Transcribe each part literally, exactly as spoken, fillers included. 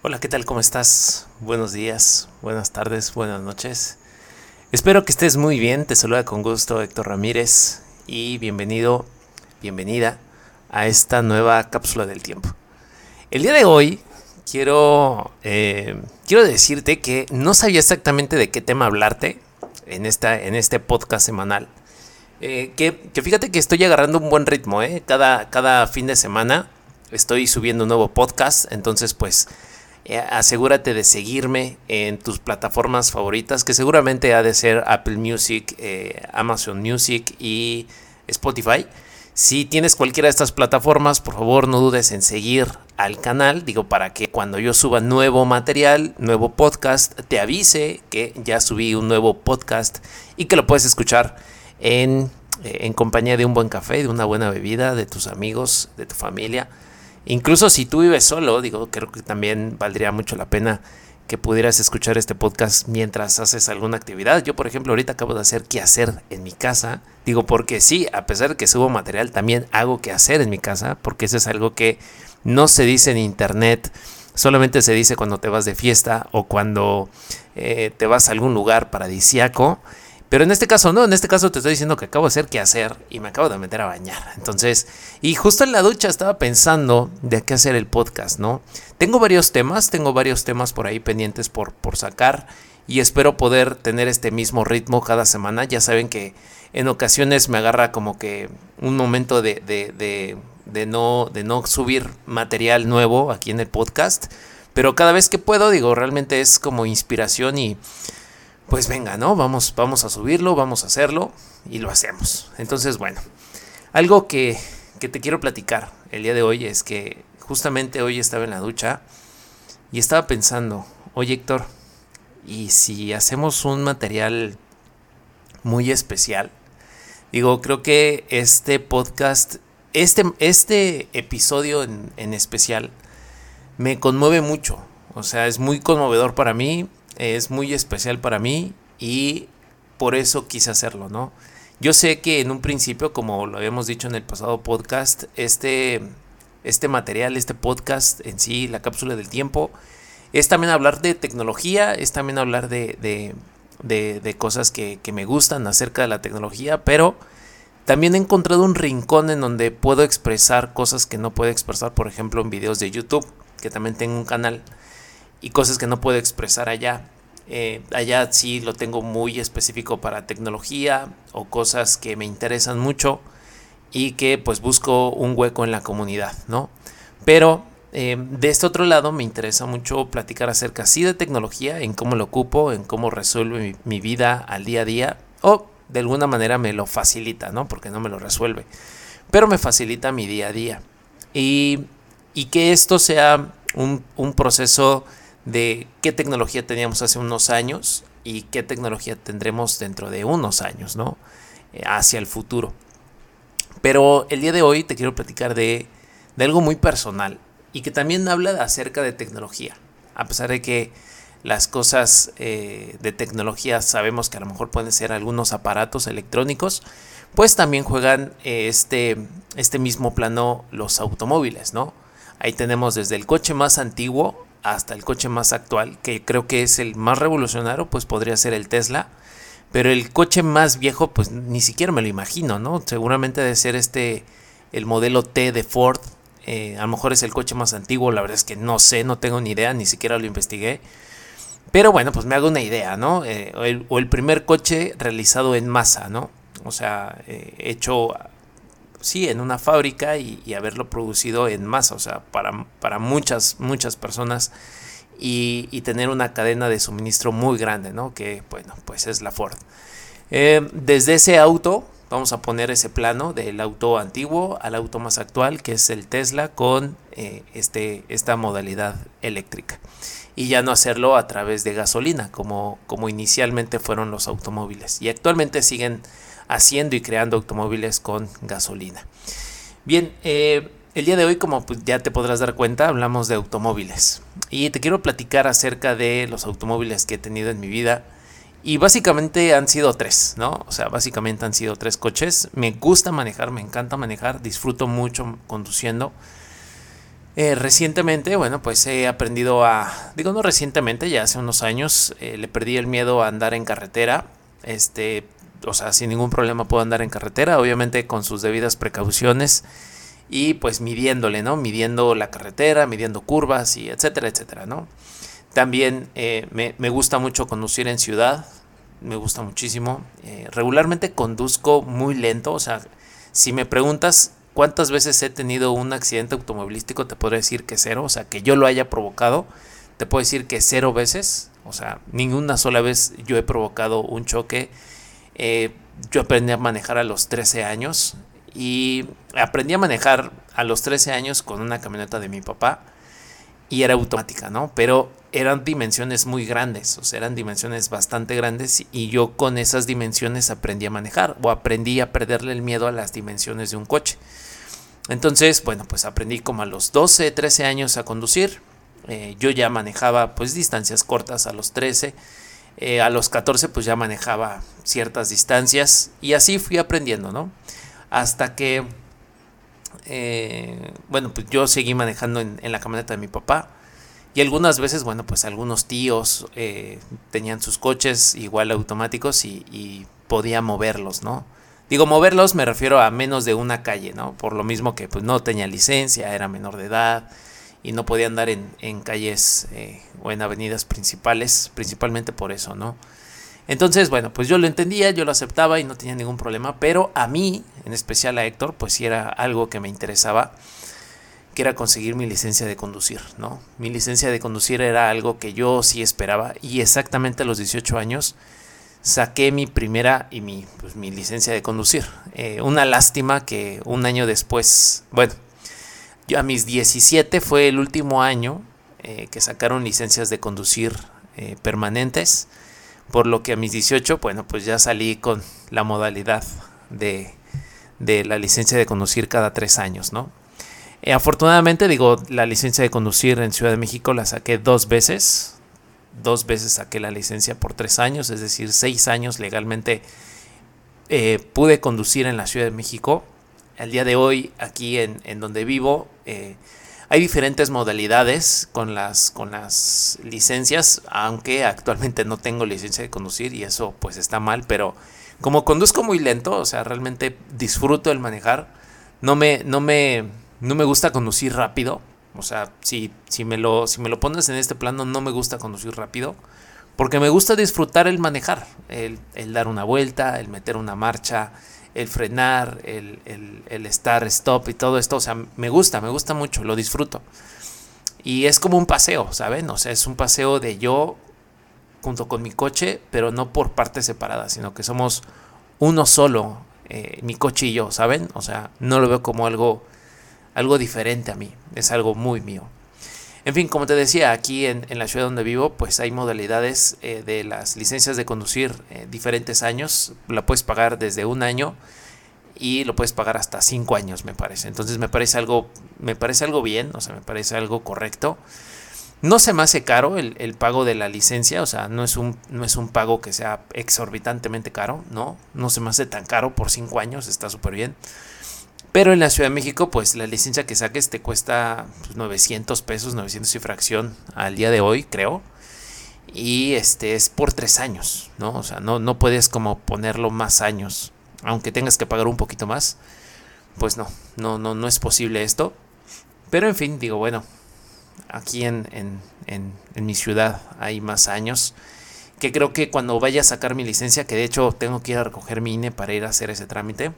Hola, ¿qué tal? ¿Cómo estás? Buenos días, buenas tardes, buenas noches. Espero que estés muy bien. Te saluda con gusto Héctor Ramírez y bienvenido, bienvenida a esta nueva cápsula del tiempo. El día de hoy quiero, eh, quiero decirte que no sabía exactamente de qué tema hablarte en, esta, en este podcast semanal. Eh, que, que fíjate que estoy agarrando un buen ritmo, ¿eh? Cada, cada fin de semana estoy subiendo un nuevo podcast, entonces pues eh, asegúrate de seguirme en tus plataformas favoritas, que seguramente ha de ser Apple Music, eh, Amazon Music y Spotify. Si tienes cualquiera de estas plataformas, por favor no dudes en seguir al canal, digo, para que cuando yo suba nuevo material, nuevo podcast, te avise que ya subí un nuevo podcast y que lo puedes escuchar en, eh, en compañía de un buen café, de una buena bebida, de tus amigos, de tu familia. Incluso si tú vives solo, digo, creo que también valdría mucho la pena que pudieras escuchar este podcast mientras haces alguna actividad. Yo, por ejemplo, ahorita acabo de hacer quehacer en mi casa. Digo, porque sí, a pesar de que subo material, también hago quehacer en mi casa, porque eso es algo que no se dice en internet, solamente se dice cuando te vas de fiesta o cuando eh, te vas a algún lugar paradisíaco. Pero en este caso no, en este caso te estoy diciendo que acabo de hacer qué hacer y me acabo de meter a bañar. Entonces, y justo en la ducha estaba pensando de qué hacer el podcast, ¿no? Tengo varios temas, tengo varios temas por ahí pendientes por, por sacar y espero poder tener este mismo ritmo cada semana. Ya saben que en ocasiones me agarra como que un momento de, de, de, de, no, de no subir material nuevo aquí en el podcast, pero cada vez que puedo, digo, realmente es como inspiración y pues venga, ¿no? Vamos, vamos a subirlo, vamos a hacerlo y lo hacemos. Entonces, bueno, algo que, que te quiero platicar el día de hoy es que justamente hoy estaba en la ducha y estaba pensando, oye Héctor, ¿y si hacemos un material muy especial? Digo, creo que este podcast, este, este episodio en, en especial me conmueve mucho. O sea, es muy conmovedor para mí. Es muy especial para mí y por eso quise hacerlo, ¿no? Yo sé que en un principio, como lo habíamos dicho en el pasado podcast, este, este material, este podcast en sí, la cápsula del tiempo, es también hablar de tecnología, es también hablar de, de, de, de cosas que, que me gustan acerca de la tecnología, pero también he encontrado un rincón en donde puedo expresar cosas que no puedo expresar, por ejemplo, en videos de YouTube, que también tengo un canal, y cosas que no puedo expresar allá. Eh, allá sí lo tengo muy específico para tecnología o cosas que me interesan mucho y que pues busco un hueco en la comunidad, ¿no? Pero eh, de este otro lado me interesa mucho platicar acerca sí de tecnología, en cómo lo ocupo, en cómo resuelve mi, mi vida al día a día o de alguna manera me lo facilita, ¿no? Porque no me lo resuelve, pero me facilita mi día a día y, y que esto sea un, un proceso de qué tecnología teníamos hace unos años y qué tecnología tendremos dentro de unos años, ¿no? Eh, hacia el futuro. Pero el día de hoy te quiero platicar de, de algo muy personal y que también habla acerca de tecnología. A pesar de que las cosas eh, de tecnología sabemos que a lo mejor pueden ser algunos aparatos electrónicos, pues también juegan eh, este, este mismo plano los automóviles, ¿no? Ahí tenemos desde el coche más antiguo hasta el coche más actual, que creo que es el más revolucionario, pues podría ser el Tesla, pero el coche más viejo, pues ni siquiera me lo imagino, ¿no? Seguramente debe ser este, el modelo T de Ford, eh, a lo mejor es el coche más antiguo, la verdad es que no sé, no tengo ni idea, ni siquiera lo investigué, pero bueno, pues me hago una idea, ¿no? Eh, o, el, o el primer coche realizado en masa, ¿no? O sea, eh, hecho sí, en una fábrica y, y haberlo producido en masa, o sea, para, para muchas, muchas personas y, y tener una cadena de suministro muy grande, ¿no? Que, bueno, pues es la Ford. Eh, desde ese auto, vamos a poner ese plano del auto antiguo al auto más actual, que es el Tesla con eh, este, esta modalidad eléctrica. Y ya no hacerlo a través de gasolina, como, como inicialmente fueron los automóviles. Y actualmente siguen haciendo y creando automóviles con gasolina. Bien, eh, el día de hoy, como pues ya te podrás dar cuenta, hablamos de automóviles. Y te quiero platicar acerca de los automóviles que he tenido en mi vida. Y básicamente han sido tres, ¿no? O sea, básicamente han sido tres coches. Me gusta manejar, me encanta manejar, disfruto mucho conduciendo. Eh, recientemente, bueno, pues he aprendido a, digo no recientemente, ya hace unos años, eh, le perdí el miedo a andar en carretera. Este, o sea, sin ningún problema puedo andar en carretera, obviamente con sus debidas precauciones y pues midiéndole, ¿no? Midiendo la carretera, midiendo curvas y etcétera, etcétera, ¿no? También eh, me, me gusta mucho conducir en ciudad, me gusta muchísimo. Eh, regularmente conduzco muy lento, o sea, si me preguntas cuántas veces he tenido un accidente automovilístico, te podría decir que cero, o sea, que yo lo haya provocado, te puedo decir que cero veces, o sea, ninguna sola vez yo he provocado un choque. Eh, yo aprendí a manejar a los trece años y aprendí a manejar a los trece años con una camioneta de mi papá y era automática, ¿no? Pero eran dimensiones muy grandes, o sea, eran dimensiones bastante grandes y yo con esas dimensiones aprendí a manejar o aprendí a perderle el miedo a las dimensiones de un coche. Entonces, bueno, pues aprendí como a los doce, trece años a conducir. Eh, yo ya manejaba pues distancias cortas a los trece. Eh, a los catorce pues ya manejaba ciertas distancias y así fui aprendiendo, ¿no? Hasta que, eh, bueno, pues yo seguí manejando en, en la camioneta de mi papá. Y algunas veces, bueno, pues algunos tíos eh, tenían sus coches igual automáticos y, y podía moverlos, ¿no? Digo, moverlos me refiero a menos de una calle, ¿no? Por lo mismo que pues no tenía licencia, era menor de edad y no podía andar en, en calles eh, o en avenidas principales, principalmente por eso, ¿no? Entonces, bueno, pues yo lo entendía, yo lo aceptaba y no tenía ningún problema, pero a mí, en especial a Héctor, pues sí era algo que me interesaba, que era conseguir mi licencia de conducir, ¿no? Mi licencia de conducir era algo que yo sí esperaba y exactamente a los dieciocho años saqué mi primera y mi, pues, mi licencia de conducir. Eh, una lástima que un año después, bueno, yo a mis diecisiete fue el último año eh, que sacaron licencias de conducir eh, permanentes, por lo que a mis dieciocho, bueno, pues ya salí con la modalidad de, de la licencia de conducir cada tres años, ¿no? Eh, afortunadamente, digo, la licencia de conducir en Ciudad de México la saqué dos veces. Dos veces saqué la licencia por tres años, es decir, seis años legalmente eh, pude conducir en la Ciudad de México. Al día de hoy, aquí en, en donde vivo, eh, hay diferentes modalidades con las, con las licencias, aunque actualmente no tengo licencia de conducir y eso pues está mal, pero como conduzco muy lento, o sea, realmente disfruto el manejar, no me, no me, no me gusta conducir rápido. O sea, si, si, me lo, si me lo pones en este plano, no me gusta conducir rápido. Porque me gusta disfrutar el manejar. El, el dar una vuelta, el meter una marcha, el frenar, el, el, el estar stop y todo esto. O sea, me gusta, me gusta mucho, lo disfruto. Y es como un paseo, ¿saben? O sea, es un paseo de yo junto con mi coche, pero no por partes separadas, sino que somos uno solo, eh, mi coche y yo, ¿saben? O sea, no lo veo como algo... algo diferente a mí, es algo muy mío. En fin, como te decía, aquí en, en la ciudad donde vivo, pues hay modalidades eh, de las licencias de conducir eh, diferentes años. La puedes pagar desde un año y lo puedes pagar hasta cinco años, me parece. Entonces me parece algo, me parece algo bien, o sea, me parece algo correcto. No se me hace caro el, el pago de la licencia, o sea, no es, un, no es un pago que sea exorbitantemente caro, no, no se me hace tan caro por cinco años, está súper bien. Pero en la Ciudad de México, pues la licencia que saques te cuesta pues, novecientos pesos, novecientos y fracción al día de hoy, creo. Y este es por tres años, ¿no? O sea, no, no puedes como ponerlo más años. Aunque tengas que pagar un poquito más, pues no, no, no, no es posible esto. Pero en fin, digo, bueno, aquí en, en, en, en mi ciudad hay más años. Que creo que cuando vaya a sacar mi licencia, que de hecho tengo que ir a recoger mi I N E para ir a hacer ese trámite.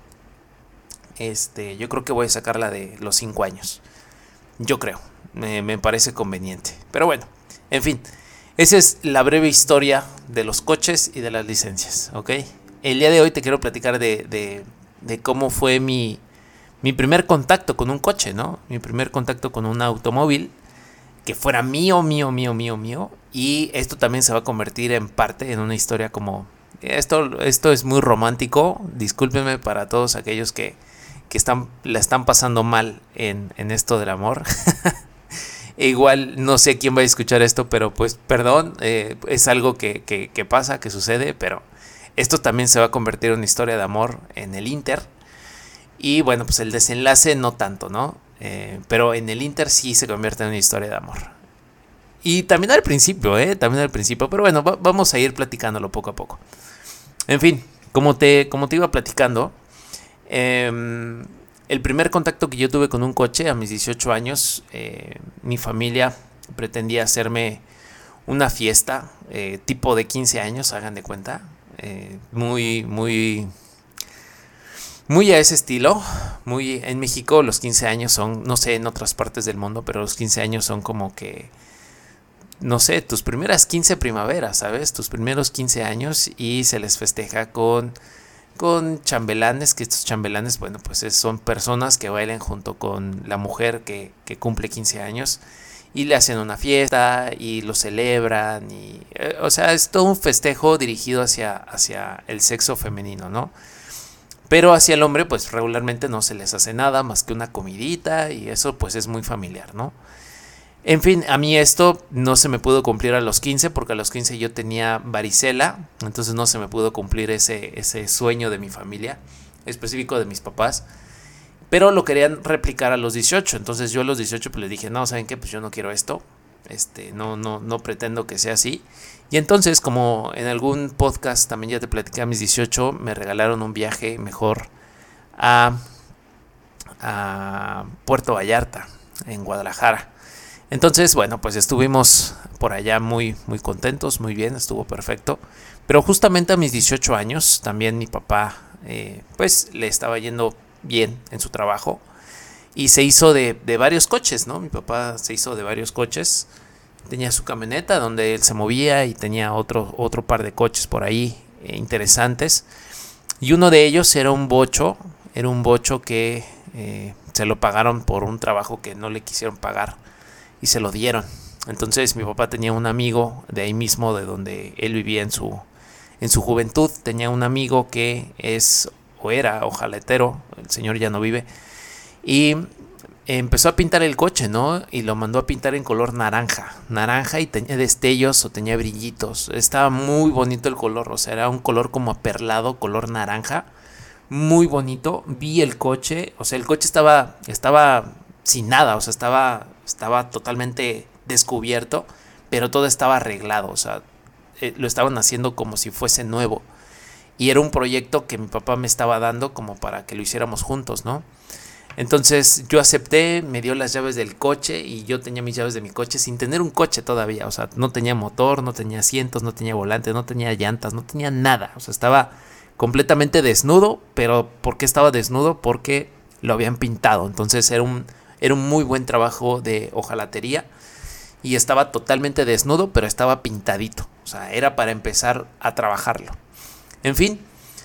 Este, yo creo que voy a sacarla de los cinco años. Yo creo, me, me parece conveniente. Pero bueno, en fin, esa es la breve historia de los coches y de las licencias, ¿ok? El día de hoy te quiero platicar de, de, de cómo fue mi, mi primer contacto con un coche, ¿no? Mi primer contacto con un automóvil que fuera mío, mío, mío, mío, mío. Y esto también se va a convertir en parte en una historia como... Esto, esto es muy romántico, discúlpenme para todos aquellos que... que están, la están pasando mal en, en esto del amor. E igual no sé quién va a escuchar esto, pero pues perdón, eh, es algo que, que, que pasa, que sucede, pero esto también se va a convertir en una historia de amor en el Inter. Y bueno, pues el desenlace no tanto, ¿no? Eh, pero en el Inter sí se convierte en una historia de amor. Y también al principio, ¿eh? También al principio. Pero bueno, va, vamos a ir platicándolo poco a poco. En fin, como te, como te iba platicando, eh, el primer contacto que yo tuve con un coche a mis dieciocho años, eh, mi familia pretendía hacerme una fiesta eh, tipo de quince años, hagan de cuenta. Eh, muy, muy... Muy a ese estilo, muy en México los quince años son, no sé en otras partes del mundo, pero los quince años son como que, no sé, tus primeras quince primaveras, ¿sabes? Tus primeros quince años y se les festeja con, con chambelanes, que estos chambelanes, bueno, pues son personas que bailan junto con la mujer que, que cumple quince años y le hacen una fiesta y lo celebran y, eh, o sea, es todo un festejo dirigido hacia, hacia el sexo femenino, ¿no? Pero hacia el hombre pues regularmente no se les hace nada más que una comidita y eso pues es muy familiar, ¿no? En fin, a mí esto no se me pudo cumplir a los quince porque a los quince yo tenía varicela, entonces no se me pudo cumplir ese, ese sueño de mi familia, específico de mis papás, pero lo querían replicar a los dieciocho, entonces yo a los dieciocho pues les dije, no, ¿saben qué? Pues yo no quiero esto, este, no, no, no pretendo que sea así. Y entonces, como en algún podcast también ya te platicé a mis dieciocho, me regalaron un viaje mejor a, a Puerto Vallarta, en Guadalajara. Entonces, bueno, pues estuvimos por allá muy, muy contentos, muy bien, estuvo perfecto. Pero justamente a mis dieciocho años, también mi papá, eh, pues le estaba yendo bien en su trabajo. Y se hizo de, de varios coches, ¿no? Mi papá se hizo de varios coches. Tenía su camioneta donde él se movía y tenía otro, otro par de coches por ahí eh, interesantes. Y uno de ellos era un bocho, era un bocho que eh, se lo pagaron por un trabajo que no le quisieron pagar y se lo dieron. Entonces mi papá tenía un amigo de ahí mismo, de donde él vivía en su, en su juventud. Tenía un amigo que es o era ojalatero, el señor ya no vive. Y empezó a pintar el coche, ¿no? Y lo mandó a pintar en color naranja. Naranja y tenía destellos o tenía brillitos. Estaba muy bonito el color, o sea, era un color como aperlado, color naranja. Muy bonito. Vi el coche, o sea, el coche estaba, estaba sin nada, o sea, estaba, estaba totalmente descubierto, pero todo estaba arreglado, o sea, eh, lo estaban haciendo como si fuese nuevo. Y era un proyecto que mi papá me estaba dando como para que lo hiciéramos juntos, ¿no? Entonces yo acepté, me dio las llaves del coche y yo tenía mis llaves de mi coche sin tener un coche todavía. O sea, no tenía motor, no tenía asientos, no tenía volante, no tenía llantas, no tenía nada. O sea, estaba completamente desnudo, pero ¿por qué estaba desnudo? Porque lo habían pintado. Entonces era un, era un muy buen trabajo de hojalatería y estaba totalmente desnudo, pero estaba pintadito. O sea, era para empezar a trabajarlo. En fin,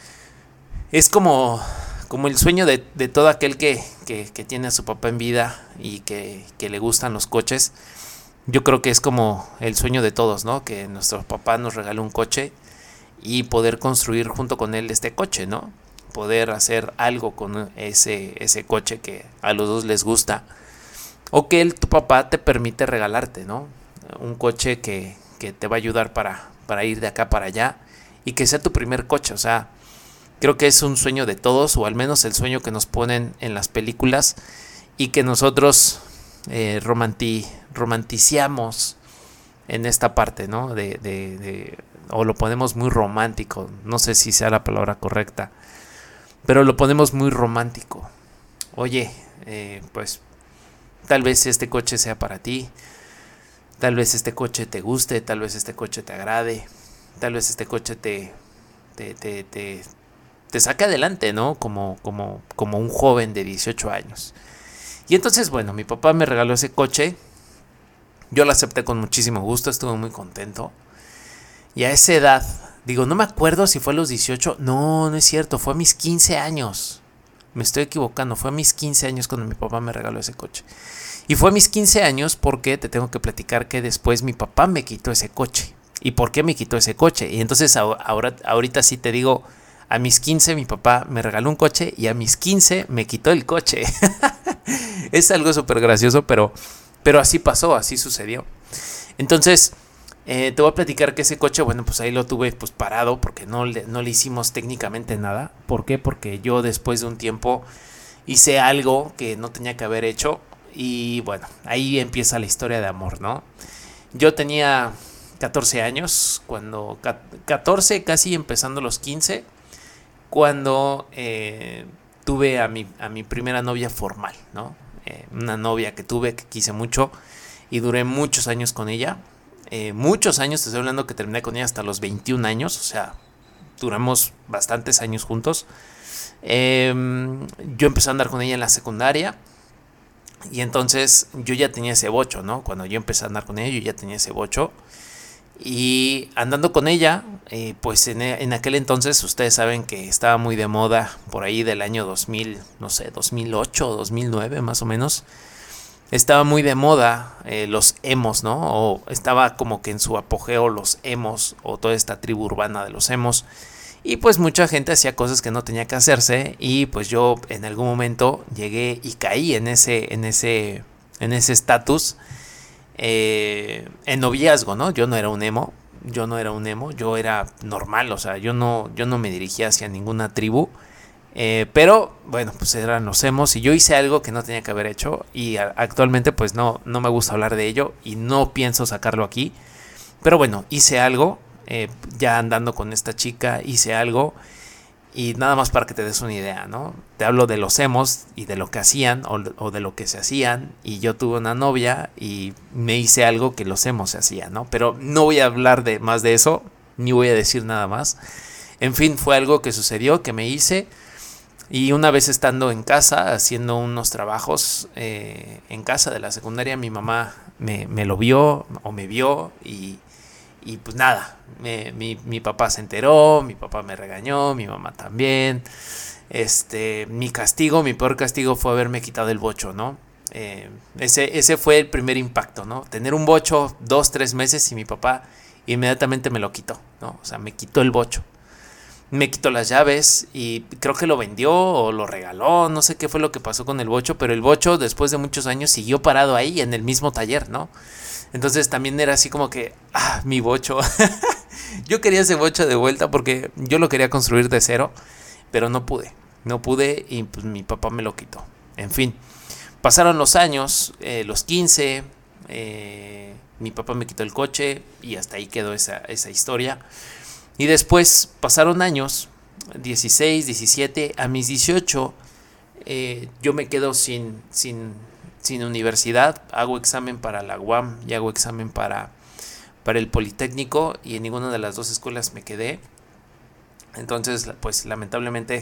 es como... como el sueño de, de todo aquel que, que, que tiene a su papá en vida y que, que le gustan los coches. Yo creo que es como el sueño de todos, ¿no? Que nuestro papá nos regaló un coche y poder construir junto con él este coche, ¿no? Poder hacer algo con ese, ese coche que a los dos les gusta. O que el, tu papá te permite regalarte, ¿no? Un coche que, que te va a ayudar para, para ir de acá para allá y que sea tu primer coche, o sea... Creo que es un sueño de todos, o al menos el sueño que nos ponen en las películas y que nosotros eh, romanti, romanticiamos en esta parte, ¿no? De, de, de, o lo ponemos muy romántico, no sé si sea la palabra correcta, pero lo ponemos muy romántico. Oye, eh, pues tal vez este coche sea para ti, tal vez este coche te guste, tal vez este coche te agrade, tal vez este coche te... te, te, te te saque adelante, ¿no? Como, como, como un joven de dieciocho años. Y entonces, bueno, mi papá me regaló ese coche. Yo lo acepté con muchísimo gusto, estuve muy contento. Y a esa edad, digo, no me acuerdo si fue a los dieciocho. No, no es cierto, fue a mis quince años. Me estoy equivocando, fue a mis quince años cuando mi papá me regaló ese coche. Y fue a mis quince años porque te tengo que platicar que después mi papá me quitó ese coche. ¿Y por qué me quitó ese coche? Y entonces ahora, ahorita sí te digo... A mis quince mi papá me regaló un coche y a mis quince me quitó el coche. Es algo súper gracioso, pero, pero así pasó, así sucedió. Entonces, eh, te voy a platicar que ese coche, bueno, pues ahí lo tuve pues parado porque no le, no le hicimos técnicamente nada. ¿Por qué? Porque yo después de un tiempo hice algo que no tenía que haber hecho y bueno, ahí empieza la historia de amor, ¿no? Yo tenía catorce años, cuando catorce, casi empezando los quince, cuando eh, tuve a mi, a mi primera novia formal, ¿no? Eh, una novia que tuve, que quise mucho y duré muchos años con ella. Eh, muchos años, te estoy hablando que terminé con ella hasta los veintiún años, o sea, duramos bastantes años juntos. Eh, yo empecé a andar con ella en la secundaria y entonces yo ya tenía ese bocho, ¿no? Cuando yo empecé a andar con ella, yo ya tenía ese bocho. Y andando con ella, eh, pues en, en aquel entonces ustedes saben que estaba muy de moda por ahí del año dos mil, no sé, dos mil ocho o dos mil nueve más o menos. Estaba muy de moda eh, los emos, ¿no? O estaba como que en su apogeo los emos o toda esta tribu urbana de los emos. Y pues mucha gente hacía cosas que no tenía que hacerse y pues yo en algún momento llegué y caí en ese en ese en ese estatus eh, en noviazgo, ¿no? Yo no era un emo, yo no era un emo, yo era normal, o sea, yo no yo no me dirigía hacia ninguna tribu. Eh, pero bueno, pues eran los emos y yo hice algo que no tenía que haber hecho y a, actualmente pues no, no me gusta hablar de ello y no pienso sacarlo aquí. Pero bueno, hice algo, eh, ya andando con esta chica, hice algo y nada más para que te des una idea, ¿no? Te hablo de los emos y de lo que hacían o, o de lo que se hacían y yo tuve una novia y me hice algo que los emos se hacían, ¿no? Pero no voy a hablar de más de eso, ni voy a decir nada más. En fin, fue algo que sucedió, que me hice. Y una vez estando en casa, haciendo unos trabajos eh, en casa de la secundaria, mi mamá me, me lo vio o me vio y, y pues nada, me, mi, mi papá se enteró, mi papá me regañó, mi mamá también. Este, mi castigo, mi peor castigo fue haberme quitado el bocho, ¿no? Eh, ese, ese fue el primer impacto, ¿no? Tener un bocho dos, tres meses y mi papá inmediatamente me lo quitó, ¿no? O sea, me quitó el bocho. Me quitó las llaves y creo que lo vendió o lo regaló, no sé qué fue lo que pasó con el bocho, pero el bocho después de muchos años siguió parado ahí en el mismo taller, ¿no? Entonces también era así como que, ah, mi bocho. Yo quería ese bocho de vuelta porque yo lo quería construir de cero, pero no pude, no pude y pues mi papá me lo quitó. En fin, pasaron los años, eh, los quince, eh, mi papá me quitó el coche y hasta ahí quedó esa, esa historia. Y después pasaron años, dieciséis, diecisiete, a mis dieciocho, eh, yo me quedo sin, sin, sin universidad, hago examen para la U A M y hago examen para, para el Politécnico y en ninguna de las dos escuelas me quedé. Entonces, pues lamentablemente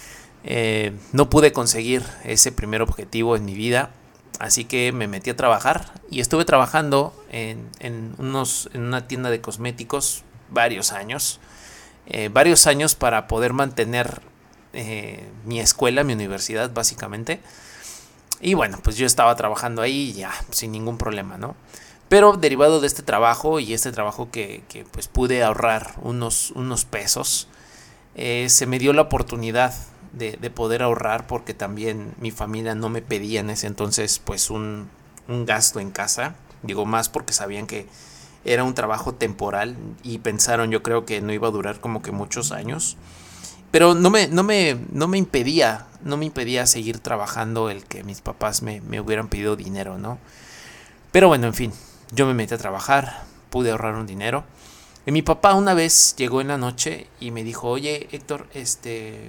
eh, no pude conseguir ese primer objetivo en mi vida, así que me metí a trabajar y estuve trabajando en, en, unos, en una tienda de cosméticos varios años, eh, varios años para poder mantener eh, mi escuela, mi universidad básicamente. Y bueno, pues yo estaba trabajando ahí ya sin ningún problema, ¿no? Pero derivado de este trabajo y este trabajo que, que pues pude ahorrar unos, unos pesos, eh, se me dio la oportunidad de, de poder ahorrar porque también mi familia no me pedía en ese entonces pues un, un gasto en casa. Digo más porque sabían que era un trabajo temporal y pensaron, yo creo que no iba a durar como que muchos años. Pero no me, no me, no me impedía, no me impedía seguir trabajando el que mis papás me, me hubieran pedido dinero, ¿no? Pero bueno, en fin, yo me metí a trabajar, pude ahorrar un dinero. Y mi papá una vez llegó en la noche y me dijo, oye, Héctor, este,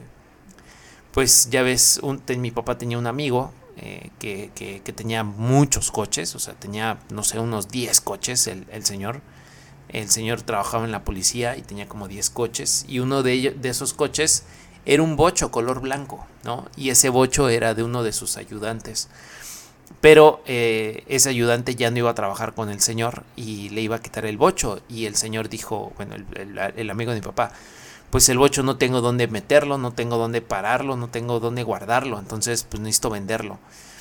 pues ya ves, un, ten, mi papá tenía un amigo Eh, que, que, que tenía muchos coches, o sea, tenía, no sé, unos diez coches el, el señor. El señor trabajaba en la policía y tenía como diez coches. Y uno de, ellos, de esos coches era un bocho color blanco, ¿no? Y ese bocho era de uno de sus ayudantes. Pero eh, ese ayudante ya no iba a trabajar con el señor y le iba a quitar el bocho. Y el señor dijo, bueno, el, el, el amigo de mi papá, pues el bocho no tengo dónde meterlo, no tengo dónde pararlo, no tengo dónde guardarlo, entonces pues necesito venderlo.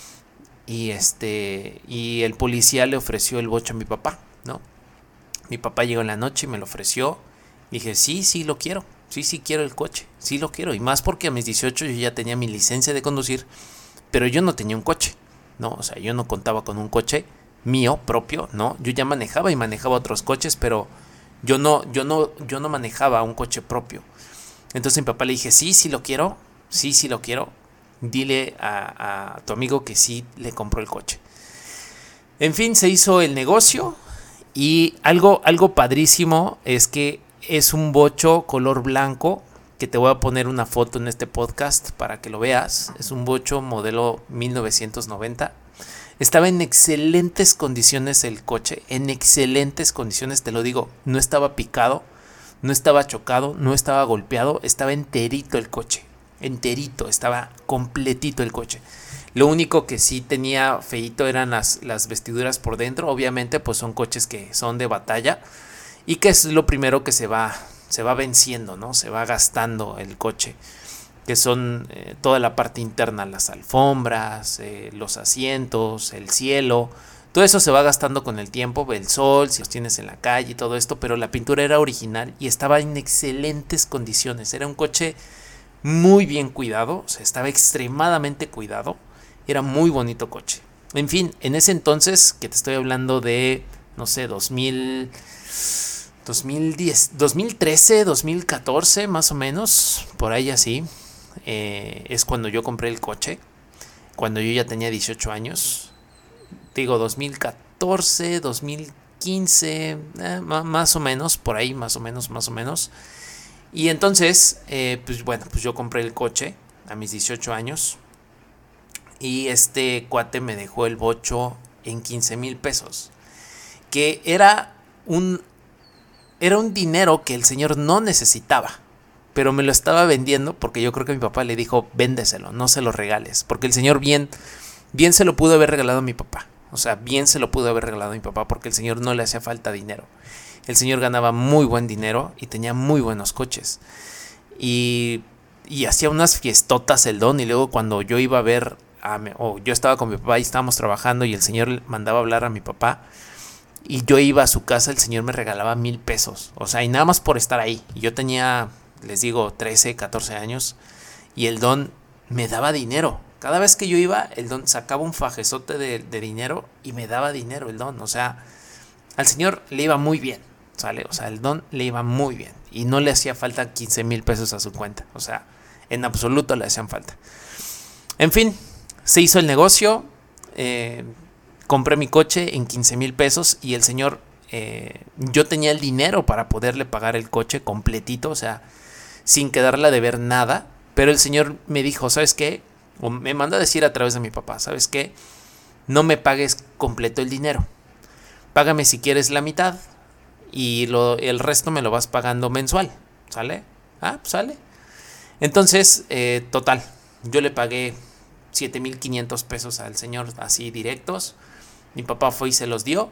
Y este y el policía le ofreció el bocho a mi papá, ¿no? Mi papá llegó en la noche y me lo ofreció. Dije, sí, sí lo quiero, sí, sí quiero el coche, sí lo quiero. Y más porque a mis dieciocho yo ya tenía mi licencia de conducir, pero yo no tenía un coche, ¿no? O sea, yo no contaba con un coche mío propio, ¿no? Yo ya manejaba y manejaba otros coches, pero Yo no, yo no, yo no manejaba un coche propio. Entonces mi papá le dije, sí, sí lo quiero, sí, sí lo quiero. dile a, a tu amigo que sí le compró el coche. En fin, se hizo el negocio y algo, algo padrísimo es que es un bocho color blanco, que te voy a poner una foto en este podcast para que lo veas. Es un bocho modelo mil novecientos noventa. Estaba en excelentes condiciones el coche, en excelentes condiciones, te lo digo. No estaba picado, no estaba chocado, no estaba golpeado, estaba enterito el coche. Enterito, estaba completito el coche. Lo único que sí tenía feíto eran las, las vestiduras por dentro. Obviamente pues son coches que son de batalla y que es lo primero que se va, se va venciendo, ¿no? Se va gastando el coche, que son eh, toda la parte interna, las alfombras, eh, los asientos, el cielo. Todo eso se va gastando con el tiempo, el sol, si los tienes en la calle y todo esto, pero la pintura era original y estaba en excelentes condiciones. Era un coche muy bien cuidado, o sea, estaba extremadamente cuidado. Era muy bonito coche. En fin, en ese entonces, que te estoy hablando de, no sé, dos mil, dos mil diez, dos mil trece, dos mil catorce, más o menos, por ahí así, eh, es cuando yo compré el coche, cuando yo ya tenía dieciocho años. Digo, dos mil catorce, dos mil quince, eh, más o menos, por ahí, más o menos, más o menos. Y entonces, eh, pues bueno, pues yo compré el coche a mis dieciocho años. Y este cuate me dejó el bocho en quince mil pesos. Que era un, era un dinero que el señor no necesitaba. Pero me lo estaba vendiendo porque yo creo que mi papá le dijo, véndeselo, no se lo regales. Porque el señor bien, bien se lo pudo haber regalado a mi papá. O sea, bien se lo pudo haber regalado a mi papá porque el señor no le hacía falta dinero. El señor ganaba muy buen dinero y tenía muy buenos coches. Y, y hacía unas fiestotas el don. Y luego cuando yo iba a ver... o yo estaba con mi papá y estábamos trabajando y el señor mandaba a hablar a mi papá y yo iba a su casa, el señor me regalaba mil pesos, o sea, y nada más por estar ahí. Y yo tenía, les digo, trece, catorce años y el don me daba dinero. Cada vez que yo iba, el don sacaba un fajezote de, de dinero y me daba dinero el don. O sea, al señor le iba muy bien, ¿sale? O sea, el don le iba muy bien y no le hacía falta quince mil pesos a su cuenta. O sea, en absoluto le hacían falta. En fin, se hizo el negocio, eh, compré mi coche en quince mil pesos y el señor, eh, yo tenía el dinero para poderle pagar el coche completito, o sea, sin quedarle a deber nada, pero el señor me dijo, ¿sabes qué? O me mandó a decir a través de mi papá, ¿sabes qué? No me pagues completo el dinero, págame si quieres la mitad y lo, el resto me lo vas pagando mensual, ¿sale? Ah, pues sale. Entonces, eh, total, yo le pagué siete mil quinientos pesos al señor así directos. Mi papá fue y se los dio.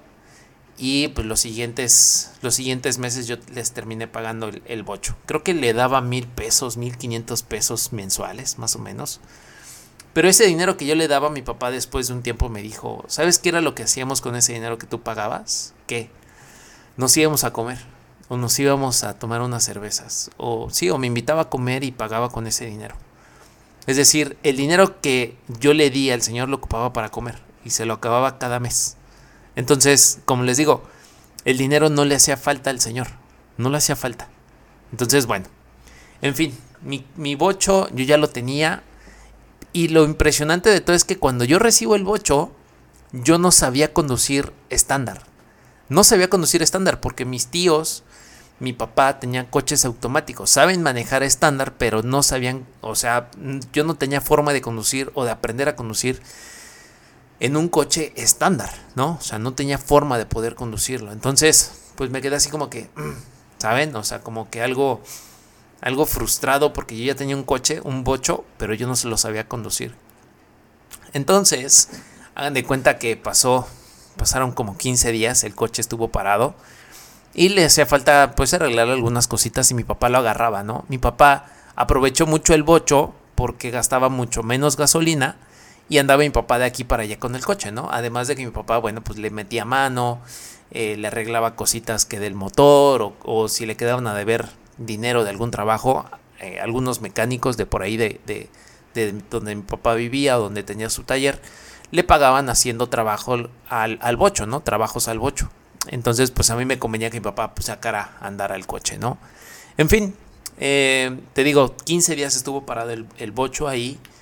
Y pues los siguientes, los siguientes meses yo les terminé pagando el, el bocho. Creo que le daba mil pesos, mil quinientos pesos mensuales, más o menos. Pero ese dinero que yo le daba a mi papá después de un tiempo me dijo, ¿sabes qué era lo que hacíamos con ese dinero que tú pagabas? ¿Qué? Nos íbamos a comer. O nos íbamos a tomar unas cervezas. O sí, o me invitaba a comer y pagaba con ese dinero. Es decir, el dinero que yo le di al señor lo ocupaba para comer y se lo acababa cada mes. Entonces, como les digo, el dinero no le hacía falta al señor, no le hacía falta. Entonces, bueno, en fin, mi, mi bocho yo ya lo tenía y lo impresionante de todo es que cuando yo recibo el bocho, yo no sabía conducir estándar. No sabía conducir estándar porque mis tíos... Mi papá tenía coches automáticos, saben manejar estándar, pero no sabían, o sea, yo no tenía forma de conducir o de aprender a conducir en un coche estándar, ¿no? O sea, no tenía forma de poder conducirlo. Entonces, pues me quedé así como que, ¿saben? O sea, como que algo, algo frustrado porque yo ya tenía un coche, un bocho, pero yo no se lo sabía conducir. Entonces, hagan de cuenta que pasó, pasaron como quince días, el coche estuvo parado. Y le hacía falta pues arreglar algunas cositas y mi papá lo agarraba, ¿no? Mi papá aprovechó mucho el bocho porque gastaba mucho menos gasolina y andaba mi papá de aquí para allá con el coche, ¿no? Además de que mi papá, bueno, pues le metía mano, eh, le arreglaba cositas que del motor o, o si le quedaban a deber dinero de algún trabajo, eh, algunos mecánicos de por ahí de, de, de donde mi papá vivía o donde tenía su taller, le pagaban haciendo trabajo al, al bocho, ¿no? Trabajos al bocho. Entonces, pues a mí me convenía que mi papá pues, sacara a andar al coche, ¿no? En fin, eh, te digo, quince días estuvo parado el, el bocho ahí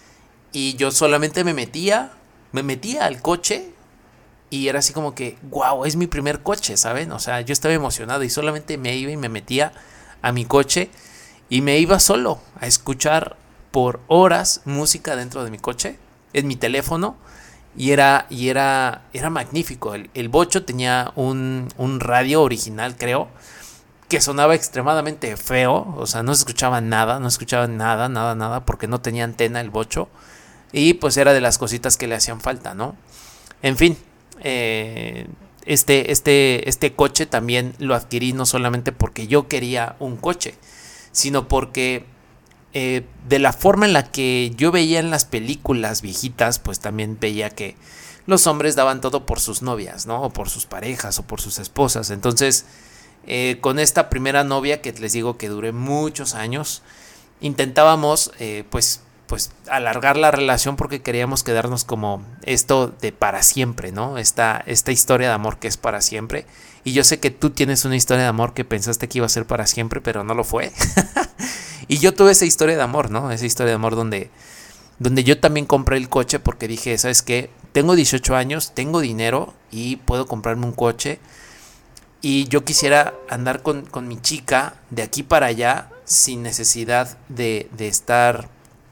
Y yo solamente me metía, me metía al coche y era así como que, wow, es mi primer coche, ¿saben? O sea, yo estaba emocionado y solamente me iba y me metía a mi coche y me iba solo a escuchar por horas música dentro de mi coche, en mi teléfono. Y era, y era, era magnífico. El, el bocho tenía un, un radio original, creo, que sonaba extremadamente feo. O sea, no se escuchaba nada, no escuchaba nada, nada, nada, porque no tenía antena el bocho. Y pues era de las cositas que le hacían falta, ¿no? En fin, eh, este, este, este coche también lo adquirí no solamente porque yo quería un coche, sino porque eh, de la forma en la que yo veía en las películas viejitas, pues también veía que los hombres daban todo por sus novias, ¿no? O por sus parejas o por sus esposas. Entonces, eh, con esta primera novia, que les digo que duré muchos años, intentábamos eh, pues pues alargar la relación porque queríamos quedarnos como esto de para siempre, ¿no? Esta, esta historia de amor que es para siempre. Y yo sé que tú tienes una historia de amor que pensaste que iba a ser para siempre, pero no lo fue. Y yo tuve esa historia de amor, ¿no? Esa historia de amor donde, donde yo también compré el coche porque dije, ¿sabes qué? Tengo dieciocho años, tengo dinero y puedo comprarme un coche. Y yo quisiera andar con, con mi chica de aquí para allá sin necesidad de, de estar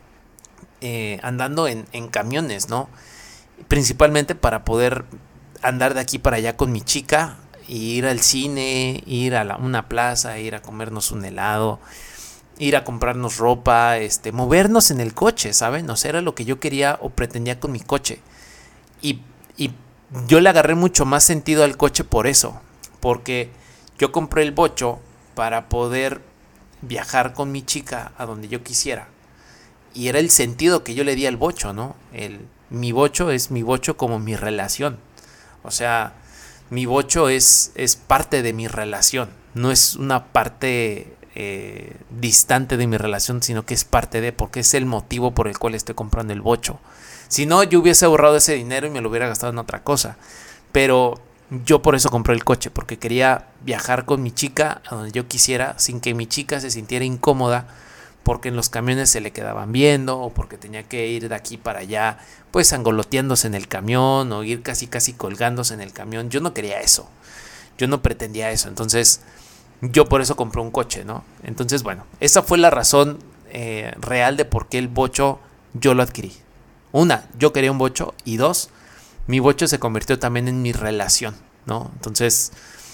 eh, andando en, en camiones, ¿no? Principalmente para poder andar de aquí para allá con mi chica, ir al cine, ir a la, una plaza, ir a comernos un helado, ir a comprarnos ropa, este, movernos en el coche, ¿saben? O sea, era lo que yo quería o pretendía con mi coche. Y, y yo le agarré mucho más sentido al coche por eso, porque yo compré el bocho para poder viajar con mi chica a donde yo quisiera. Y era el sentido que yo le di al bocho, ¿no? El, mi bocho es mi bocho como mi relación. O sea, mi bocho es, es parte de mi relación. No es una parte eh, distante de mi relación, sino que es parte de, porque es el motivo por el cual estoy comprando el bocho. Si no, yo hubiese ahorrado ese dinero y me lo hubiera gastado en otra cosa. Pero yo por eso compré el coche, porque quería viajar con mi chica a donde yo quisiera, sin que mi chica se sintiera incómoda, porque en los camiones se le quedaban viendo, o porque tenía que ir de aquí para allá, pues angoloteándose en el camión, o ir casi casi colgándose en el camión. Yo no quería eso, yo no pretendía eso, entonces yo por eso compré un coche, ¿no? Entonces, bueno, esa fue la razón eh, real de por qué el bocho yo lo adquirí. Una, yo quería un bocho, y dos, mi bocho se convirtió también en mi relación, ¿no? Entonces,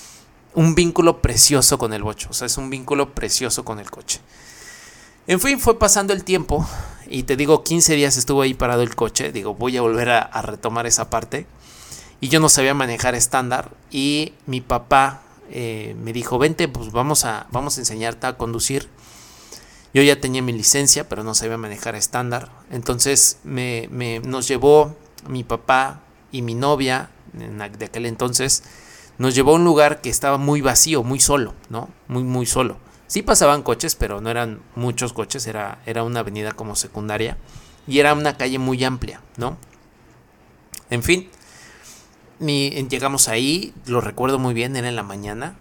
un vínculo precioso con el bocho, o sea, es un vínculo precioso con el coche. En fin, fue pasando el tiempo y te digo, quince días estuvo ahí parado el coche. Digo, voy a volver a, a retomar esa parte. Y yo no sabía manejar estándar y mi papá eh, me dijo, vente, pues vamos a, vamos a enseñarte a conducir. Yo ya tenía mi licencia, pero no sabía manejar estándar. Entonces me, me, nos llevó mi papá y mi novia, de aquel entonces, nos llevó a un lugar que estaba muy vacío, muy solo, ¿no? Muy, muy solo. Sí pasaban coches, pero no eran muchos coches, era, era una avenida como secundaria y era una calle muy amplia, ¿no? En fin, mi, llegamos ahí, lo recuerdo muy bien, era en la mañana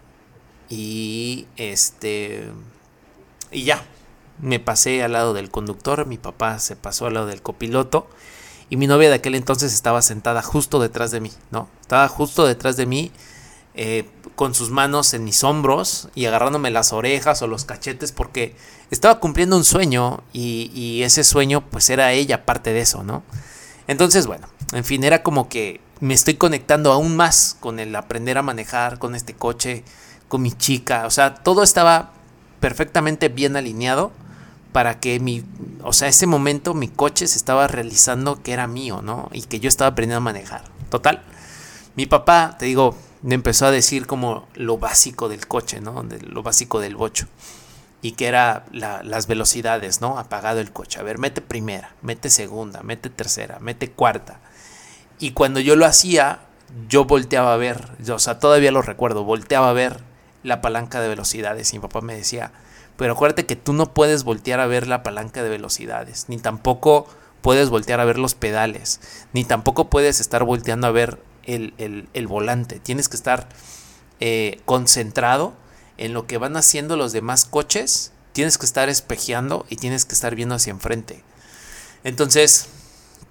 y este y ya, me pasé al lado del conductor, mi papá se pasó al lado del copiloto y mi novia de aquel entonces estaba sentada justo detrás de mí, ¿no? Estaba justo detrás de mí. Eh, con sus manos en mis hombros y agarrándome las orejas o los cachetes porque estaba cumpliendo un sueño y, y ese sueño pues era ella parte de eso, ¿no? Entonces, bueno, en fin, era como que me estoy conectando aún más con el aprender a manejar, con este coche, con mi chica, o sea, todo estaba perfectamente bien alineado para que mi, o sea, ese momento mi coche se estaba realizando que era mío, ¿no? Y que yo estaba aprendiendo a manejar. Total, mi papá, te digo, me empezó a decir como lo básico del coche, ¿no? De lo básico del bocho. Y que era la, las velocidades, ¿no? Apagado el coche. A ver, mete primera, mete segunda, mete tercera, mete cuarta. Y cuando yo lo hacía, yo volteaba a ver, o sea, todavía lo recuerdo, volteaba a ver la palanca de velocidades. Y mi papá me decía, pero acuérdate que tú no puedes voltear a ver la palanca de velocidades, ni tampoco puedes voltear a ver los pedales, ni tampoco puedes estar volteando a ver El, el, el volante. Tienes que estar eh, concentrado en lo que van haciendo los demás coches. Tienes que estar espejeando y tienes que estar viendo hacia enfrente. Entonces,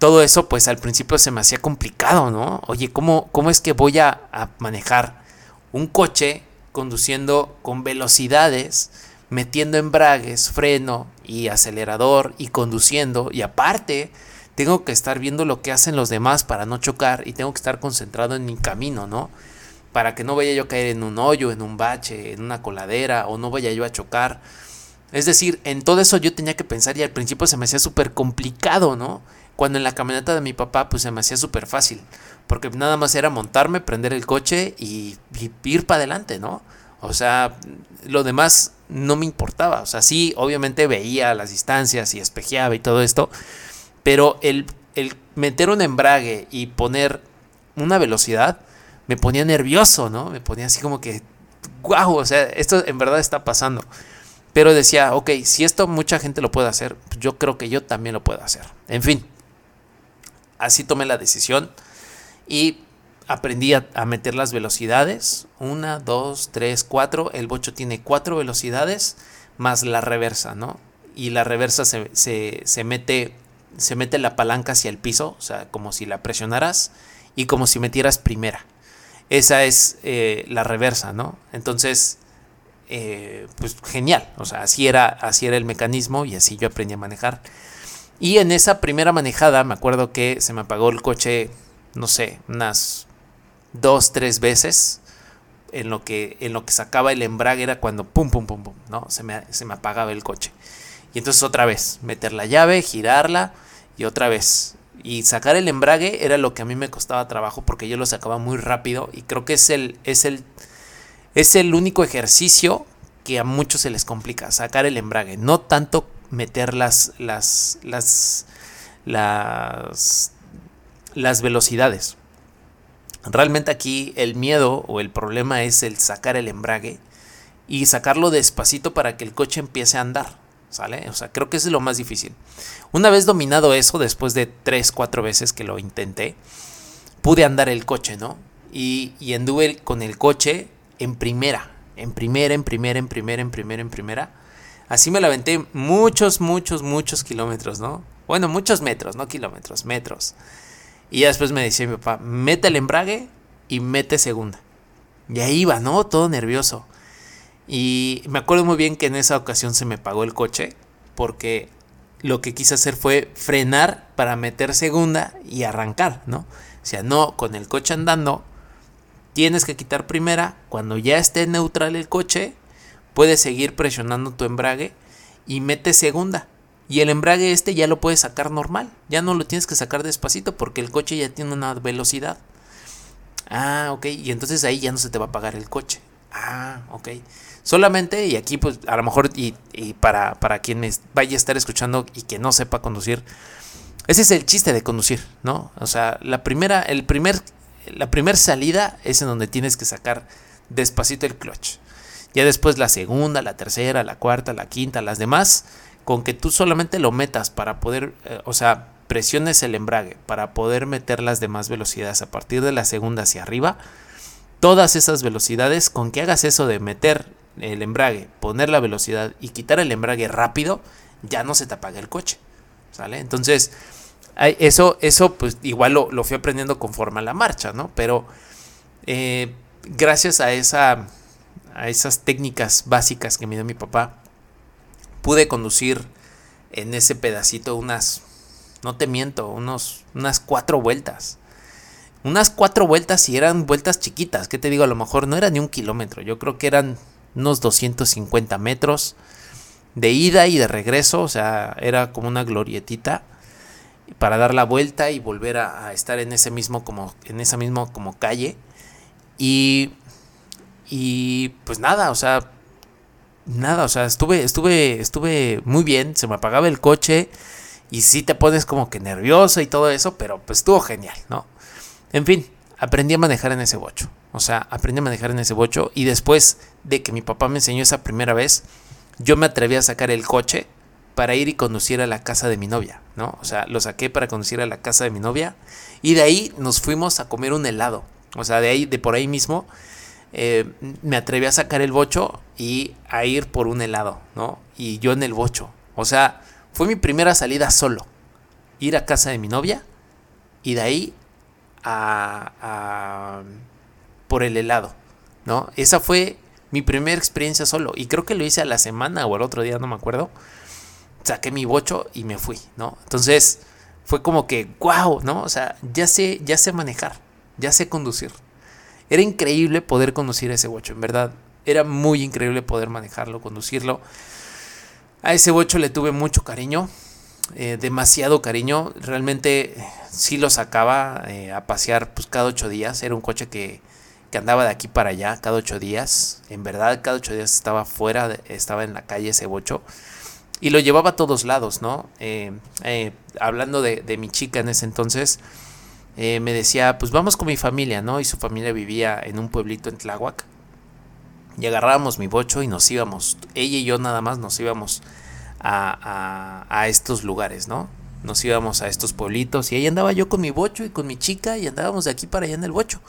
todo eso pues al principio se me hacía complicado, ¿no? Oye, ¿cómo, cómo es que voy a, a manejar un coche conduciendo con velocidades, metiendo embragues, freno y acelerador y conduciendo, y aparte tengo que estar viendo lo que hacen los demás para no chocar y tengo que estar concentrado en mi camino, ¿no? Para que no vaya yo a caer en un hoyo, en un bache, en una coladera, o no vaya yo a chocar. Es decir, en todo eso yo tenía que pensar y al principio se me hacía súper complicado, ¿no? Cuando en la camioneta de mi papá pues se me hacía súper fácil, porque nada más era montarme, prender el coche y, y ir para adelante, ¿no? O sea, lo demás no me importaba. O sea, sí, obviamente veía las distancias y espejeaba y todo esto, pero el, el meter un embrague y poner una velocidad me ponía nervioso, ¿no? Me ponía así como que, guau, o sea, esto en verdad está pasando. Pero decía, ok, si esto mucha gente lo puede hacer, yo creo que yo también lo puedo hacer. En fin, así tomé la decisión y aprendí a, a meter las velocidades. Una, dos, tres, cuatro. El bocho tiene cuatro velocidades más la reversa, ¿no? Y la reversa se, se, se mete, se mete la palanca hacia el piso, o sea, como si la presionaras y como si metieras primera. Esa es eh, la reversa, ¿no? Entonces, eh, pues genial. O sea, así era, así era el mecanismo y así yo aprendí a manejar. Y en esa primera manejada me acuerdo que se me apagó el coche, no sé, unas dos, tres veces. En lo que, en lo que sacaba el embrague era cuando pum, pum, pum, pum, ¿no? Se me, se me apagaba el coche. Y entonces otra vez, meter la llave, girarla y otra vez. Y sacar el embrague era lo que a mí me costaba trabajo porque yo lo sacaba muy rápido y creo que es el, es el, es el único ejercicio que a muchos se les complica, sacar el embrague. No tanto meter las, las, las, las, las velocidades. Realmente aquí el miedo o el problema es el sacar el embrague y sacarlo despacito para que el coche empiece a andar, ¿sale? O sea, creo que eso es lo más difícil. Una vez dominado eso, después de tres, cuatro veces que lo intenté, pude andar el coche, ¿no? Y, y anduve con el coche en primera, en primera, en primera, en primera, en primera, en primera. Así me la aventé muchos, muchos, muchos kilómetros, ¿no? Bueno, muchos metros, no kilómetros, metros. Y ya después me decía mi papá, mete el embrague y mete segunda. Y ahí iba, ¿no? Todo nervioso. Y me acuerdo muy bien que en esa ocasión se me apagó el coche porque lo que quise hacer fue frenar para meter segunda y arrancar, ¿no? O sea, no, con el coche andando, tienes que quitar primera. Cuando ya esté neutral el coche, puedes seguir presionando tu embrague y mete segunda. Y el embrague este ya lo puedes sacar normal. Ya no lo tienes que sacar despacito porque el coche ya tiene una velocidad. Ah, ok. Y entonces ahí ya no se te va a apagar el coche. Ah, ok. Solamente, y aquí pues a lo mejor, y, y para, para quien me vaya a estar escuchando y que no sepa conducir, ese es el chiste de conducir, ¿no? O sea, la primera, el primer, la primer salida es en donde tienes que sacar despacito el clutch. Ya después la segunda, la tercera, la cuarta, la quinta, las demás, con que tú solamente lo metas para poder, eh, o sea, presiones el embrague para poder meter las demás velocidades a partir de la segunda hacia arriba. Todas esas velocidades, con que hagas eso de meter el embrague, poner la velocidad y quitar el embrague rápido, ya no se te apaga el coche, ¿sale? Entonces, eso, eso pues igual lo, lo fui aprendiendo conforme a la marcha, ¿no? Pero eh, gracias a, esa, a esas técnicas básicas que me dio mi papá, pude conducir en ese pedacito unas, no te miento, unos, unas cuatro vueltas. Unas cuatro vueltas y eran vueltas chiquitas. ¿Qué te digo? A lo mejor no era ni un kilómetro. Yo creo que eran unos doscientos cincuenta metros de ida y de regreso. O sea, era como una glorietita para dar la vuelta y volver a, a estar en ese mismo como, en esa misma como calle. Y, y pues nada, o sea, nada, o sea, estuve, estuve, estuve muy bien. Se me apagaba el coche y sí te pones como que nervioso y todo eso, pero pues estuvo genial, ¿no? En fin, aprendí a manejar en ese bocho. O sea, aprendí a manejar en ese bocho. Y después de que mi papá me enseñó esa primera vez, yo me atreví a sacar el coche para ir y conducir a la casa de mi novia, ¿no? O sea, lo saqué para conducir a la casa de mi novia. Y de ahí nos fuimos a comer un helado. O sea, de ahí, de por ahí mismo, eh, me atreví a sacar el bocho y a ir por un helado, ¿no? Y yo en el bocho. O sea, fue mi primera salida solo. Ir a casa de mi novia y de ahí a, a por el helado, ¿no? Esa fue mi primera experiencia solo, y creo que lo hice a la semana o al otro día, no me acuerdo. Saqué mi bocho y me fui, ¿no? Entonces fue como que, wow, ¿no? O sea, ya sé, ya sé manejar, ya sé conducir. Era increíble poder conducir ese bocho, en verdad. Era muy increíble poder manejarlo, conducirlo. A ese bocho le tuve mucho cariño, eh, demasiado cariño. Realmente eh, sí lo sacaba eh, a pasear pues cada ocho días. Era un coche que, que andaba de aquí para allá cada ocho días. En verdad, cada ocho días estaba fuera, de, estaba en la calle ese bocho. Y lo llevaba a todos lados, ¿no? Eh, eh, hablando de, de mi chica en ese entonces, eh, me decía, pues vamos con mi familia, ¿no? Y su familia vivía en un pueblito en Tláhuac. Y agarrábamos mi bocho y nos íbamos. Ella y yo nada más nos íbamos a, a, a estos lugares, ¿no? Nos íbamos a estos pueblitos y ahí andaba yo con mi bocho y con mi chica y andábamos de aquí para allá en el bocho.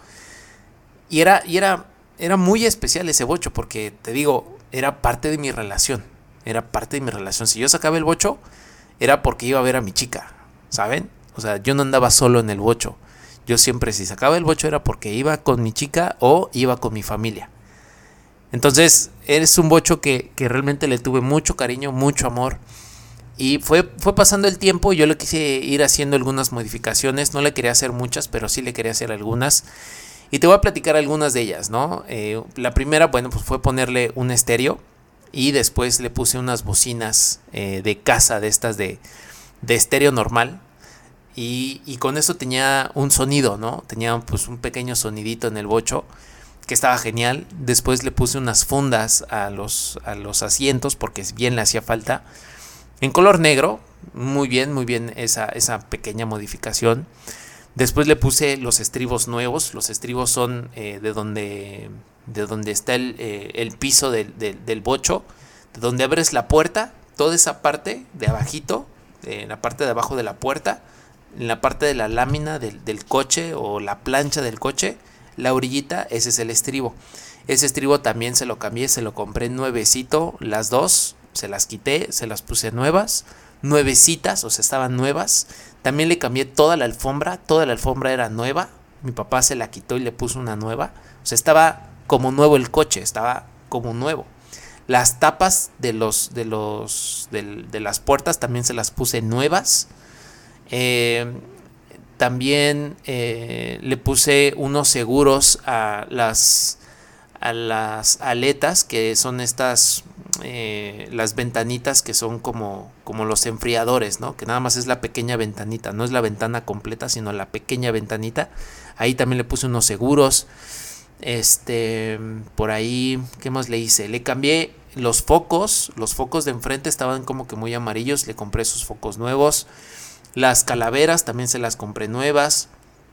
Y era, y era, era muy especial ese bocho porque, te digo, era parte de mi relación. Era parte de mi relación. Si yo sacaba el bocho, era porque iba a ver a mi chica, ¿saben? O sea, yo no andaba solo en el bocho. Yo siempre, si sacaba el bocho, era porque iba con mi chica o iba con mi familia. Entonces, es un bocho que, que realmente le tuve mucho cariño, mucho amor. Y fue, fue pasando el tiempo y yo le quise ir haciendo algunas modificaciones. No le quería hacer muchas, pero sí le quería hacer algunas. Y te voy a platicar algunas de ellas, ¿no? Eh, la primera, bueno, pues fue ponerle un estéreo. Y después le puse unas bocinas eh, de casa, de estas de, de estéreo normal. Y, y con eso tenía un sonido, ¿no? Tenía pues un pequeño sonidito en el bocho que estaba genial. Después le puse unas fundas a los, a los asientos porque bien le hacía falta. En color negro, muy bien, muy bien esa, esa pequeña modificación. Después le puse los estribos nuevos. Los estribos son eh, de donde... de donde está el, eh, el piso del, del, del bocho, de donde abres la puerta, toda esa parte de abajito, en la parte de abajo de la puerta, en la parte de la lámina del, del coche o la plancha del coche, la orillita, ese es el estribo. Ese estribo también se lo cambié, se lo compré nuevecito, las dos, se las quité, se las puse nuevas, nuevecitas, o sea, estaban nuevas. También le cambié toda la alfombra, toda la alfombra era nueva, mi papá se la quitó y le puso una nueva, o sea, estaba como nuevo el coche, estaba como nuevo. Las tapas de los de los de, de las puertas también se las puse nuevas. Eh, también eh, le puse unos seguros a las a las aletas, que son estas eh, las ventanitas que son como como los enfriadores, ¿no? Que nada más es la pequeña ventanita, no es la ventana completa, sino la pequeña ventanita. Ahí también le puse unos seguros. Este, por ahí, ¿qué más le hice? Le cambié los focos, los focos de enfrente estaban como que muy amarillos, le compré esos focos nuevos. Las calaveras también se las compré nuevas.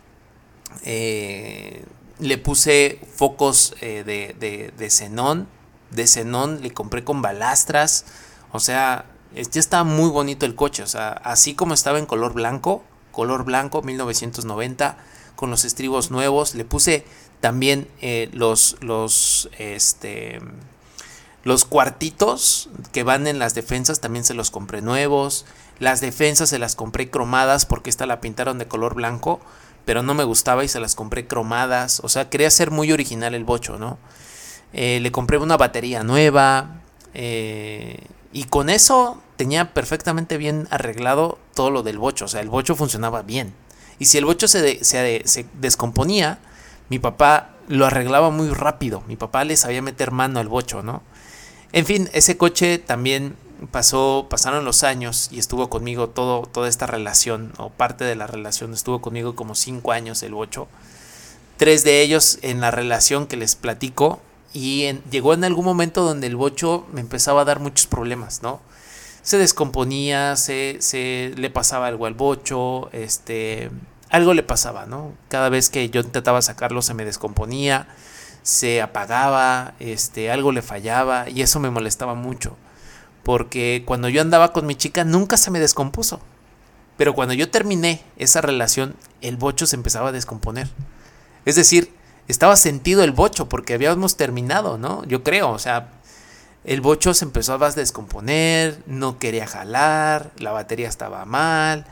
Eh, le puse focos eh, de, de, de xenón, de xenón le compré con balastras. O sea, ya estaba muy bonito el coche, o sea, así como estaba en color blanco, color blanco mil novecientos noventa, con los estribos nuevos, le puse también eh, los, los, este, los cuartitos que van en las defensas, también se los compré nuevos. Las defensas se las compré cromadas porque esta la pintaron de color blanco, pero no me gustaba y se las compré cromadas. O sea, quería ser muy original el bocho, ¿no? Eh, le compré una batería nueva eh, y con eso tenía perfectamente bien arreglado todo lo del bocho. O sea, el bocho funcionaba bien. Y si el bocho se, de, se, se descomponía, mi papá lo arreglaba muy rápido. Mi papá le sabía meter mano al bocho, ¿no? En fin, ese coche también pasó, pasaron los años y estuvo conmigo todo, toda esta relación, o parte de la relación. Estuvo conmigo como cinco años el bocho. Tres de ellos en la relación que les platico. Y en, llegó en algún momento donde el bocho me empezaba a dar muchos problemas, ¿no? Se descomponía, se, se le pasaba algo al bocho, este, algo le pasaba, ¿no? Cada vez que yo intentaba sacarlo se me descomponía, se apagaba, este, algo le fallaba y eso me molestaba mucho. Porque cuando yo andaba con mi chica nunca se me descompuso. Pero cuando yo terminé esa relación, el bocho se empezaba a descomponer. Es decir, estaba sentido el bocho porque habíamos terminado, ¿no? Yo creo, o sea, el bocho se empezó a descomponer, no quería jalar, la batería estaba mal,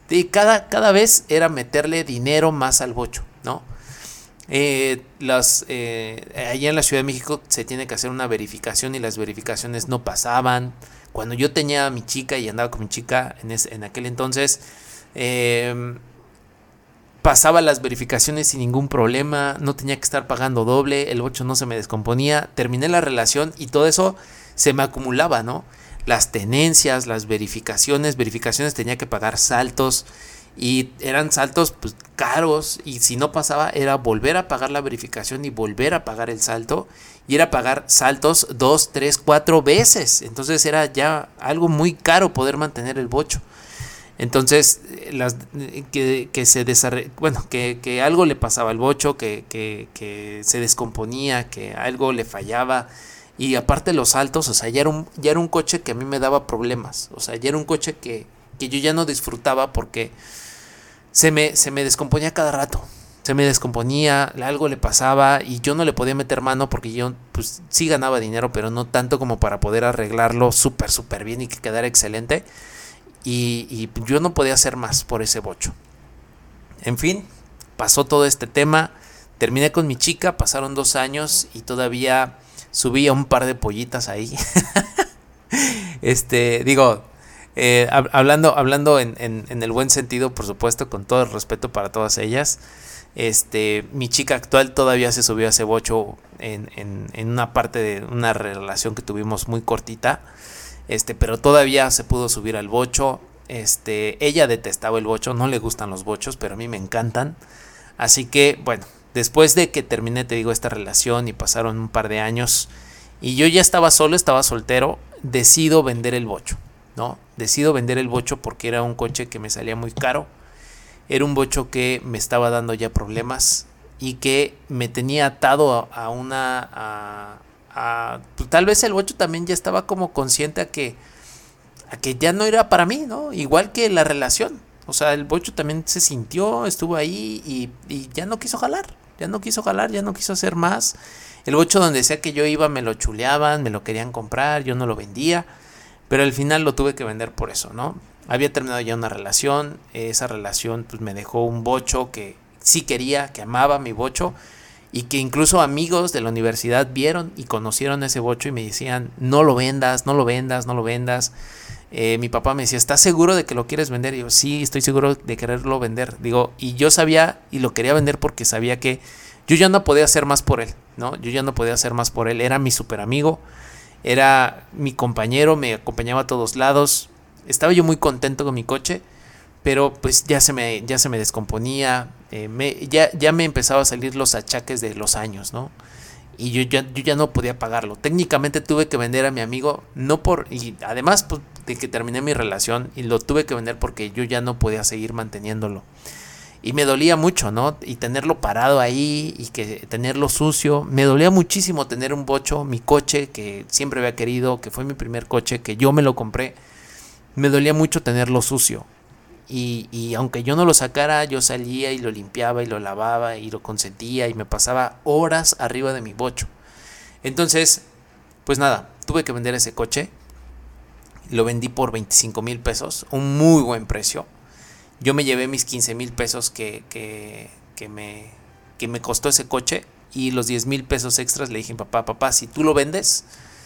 Y cada, cada vez era meterle dinero más al bocho, ¿no? Eh, las, eh, allá en la Ciudad de México se tiene que hacer una verificación y las verificaciones no pasaban. Cuando yo tenía a mi chica y andaba con mi chica en, ese, en aquel entonces, eh, pasaba las verificaciones sin ningún problema, no tenía que estar pagando doble, el bocho no se me descomponía, terminé la relación y todo eso se me acumulaba, ¿no? Las tenencias, las verificaciones, verificaciones tenía que pagar saltos y eran saltos pues caros y si no pasaba era volver a pagar la verificación y volver a pagar el salto y era pagar saltos dos, tres, cuatro veces, entonces era ya algo muy caro poder mantener el bocho. Entonces, las, que, que se desarre, bueno, que, que algo le pasaba al bocho, que, que, que se descomponía, que algo le fallaba. Y aparte los saltos, o sea, ya era un, ya era un coche que a mí me daba problemas. O sea, ya era un coche que, que yo ya no disfrutaba porque se me, se me descomponía cada rato. Se me descomponía, algo le pasaba y yo no le podía meter mano porque yo pues sí ganaba dinero, pero no tanto como para poder arreglarlo súper, súper bien y que quedara excelente. Y, y yo no podía hacer más por ese bocho. En fin, pasó todo este tema. Terminé con mi chica, pasaron dos años y todavía subí a un par de pollitas ahí. este, digo, eh, hablando, hablando en, en, en el buen sentido, por supuesto, con todo el respeto para todas ellas. Este, mi chica actual todavía se subió a ese bocho en, en, en una parte de una relación que tuvimos muy cortita. Este, pero todavía se pudo subir al bocho. Este, ella detestaba el bocho, no le gustan los bochos, pero a mí me encantan. Así que, bueno, después de que terminé, te digo, esta relación y pasaron un par de años y yo ya estaba solo, estaba soltero, decido vender el bocho, ¿no? Decido vender el bocho porque era un coche que me salía muy caro. Era un bocho que me estaba dando ya problemas y que me tenía atado a, a una... A, a, pues, tal vez el bocho también ya estaba como consciente a que, a que ya no era para mí, ¿no? Igual que la relación. O sea, el bocho también se sintió, estuvo ahí y, y ya no quiso jalar. Ya no quiso jalar, ya no quiso hacer más. El bocho donde sea que yo iba me lo chuleaban, me lo querían comprar, yo no lo vendía. Pero al final lo tuve que vender por eso, ¿no? Había terminado ya una relación. Esa relación pues me dejó un bocho que sí quería, que amaba mi bocho. Y que incluso amigos de la universidad vieron y conocieron ese bocho y me decían, no lo vendas, no lo vendas, no lo vendas. Eh, mi papá me decía, ¿estás seguro de que lo quieres vender? Y yo, sí, estoy seguro de quererlo vender. Digo, y yo sabía y lo quería vender porque sabía que yo ya no podía hacer más por él, ¿no? Yo ya no podía hacer más por él. Era mi super amigo, era mi compañero, me acompañaba a todos lados. Estaba yo muy contento con mi coche, pero pues ya se me, ya se me descomponía, eh, me, ya, ya me empezaba a salir los achaques de los años, ¿no? Y yo ya, yo ya no podía pagarlo. Técnicamente tuve que vender a mi amigo, no por, y además pues, de que terminé mi relación, y lo tuve que vender porque yo ya no podía seguir manteniéndolo. Y me dolía mucho, ¿no? Y tenerlo parado ahí y que tenerlo sucio. Me dolía muchísimo tener un bocho, mi coche que siempre había querido, que fue mi primer coche, que yo me lo compré. Me dolía mucho tenerlo sucio. Y, y aunque yo no lo sacara, yo salía y lo limpiaba y lo lavaba y lo consentía y me pasaba horas arriba de mi bocho. Entonces, pues nada, tuve que vender ese coche. Lo vendí por veinticinco mil pesos, un muy buen precio. Yo me llevé mis quince mil pesos que, que, que, me, que me costó ese coche y los diez mil pesos extras le dije a papá, papá, si tú lo vendes,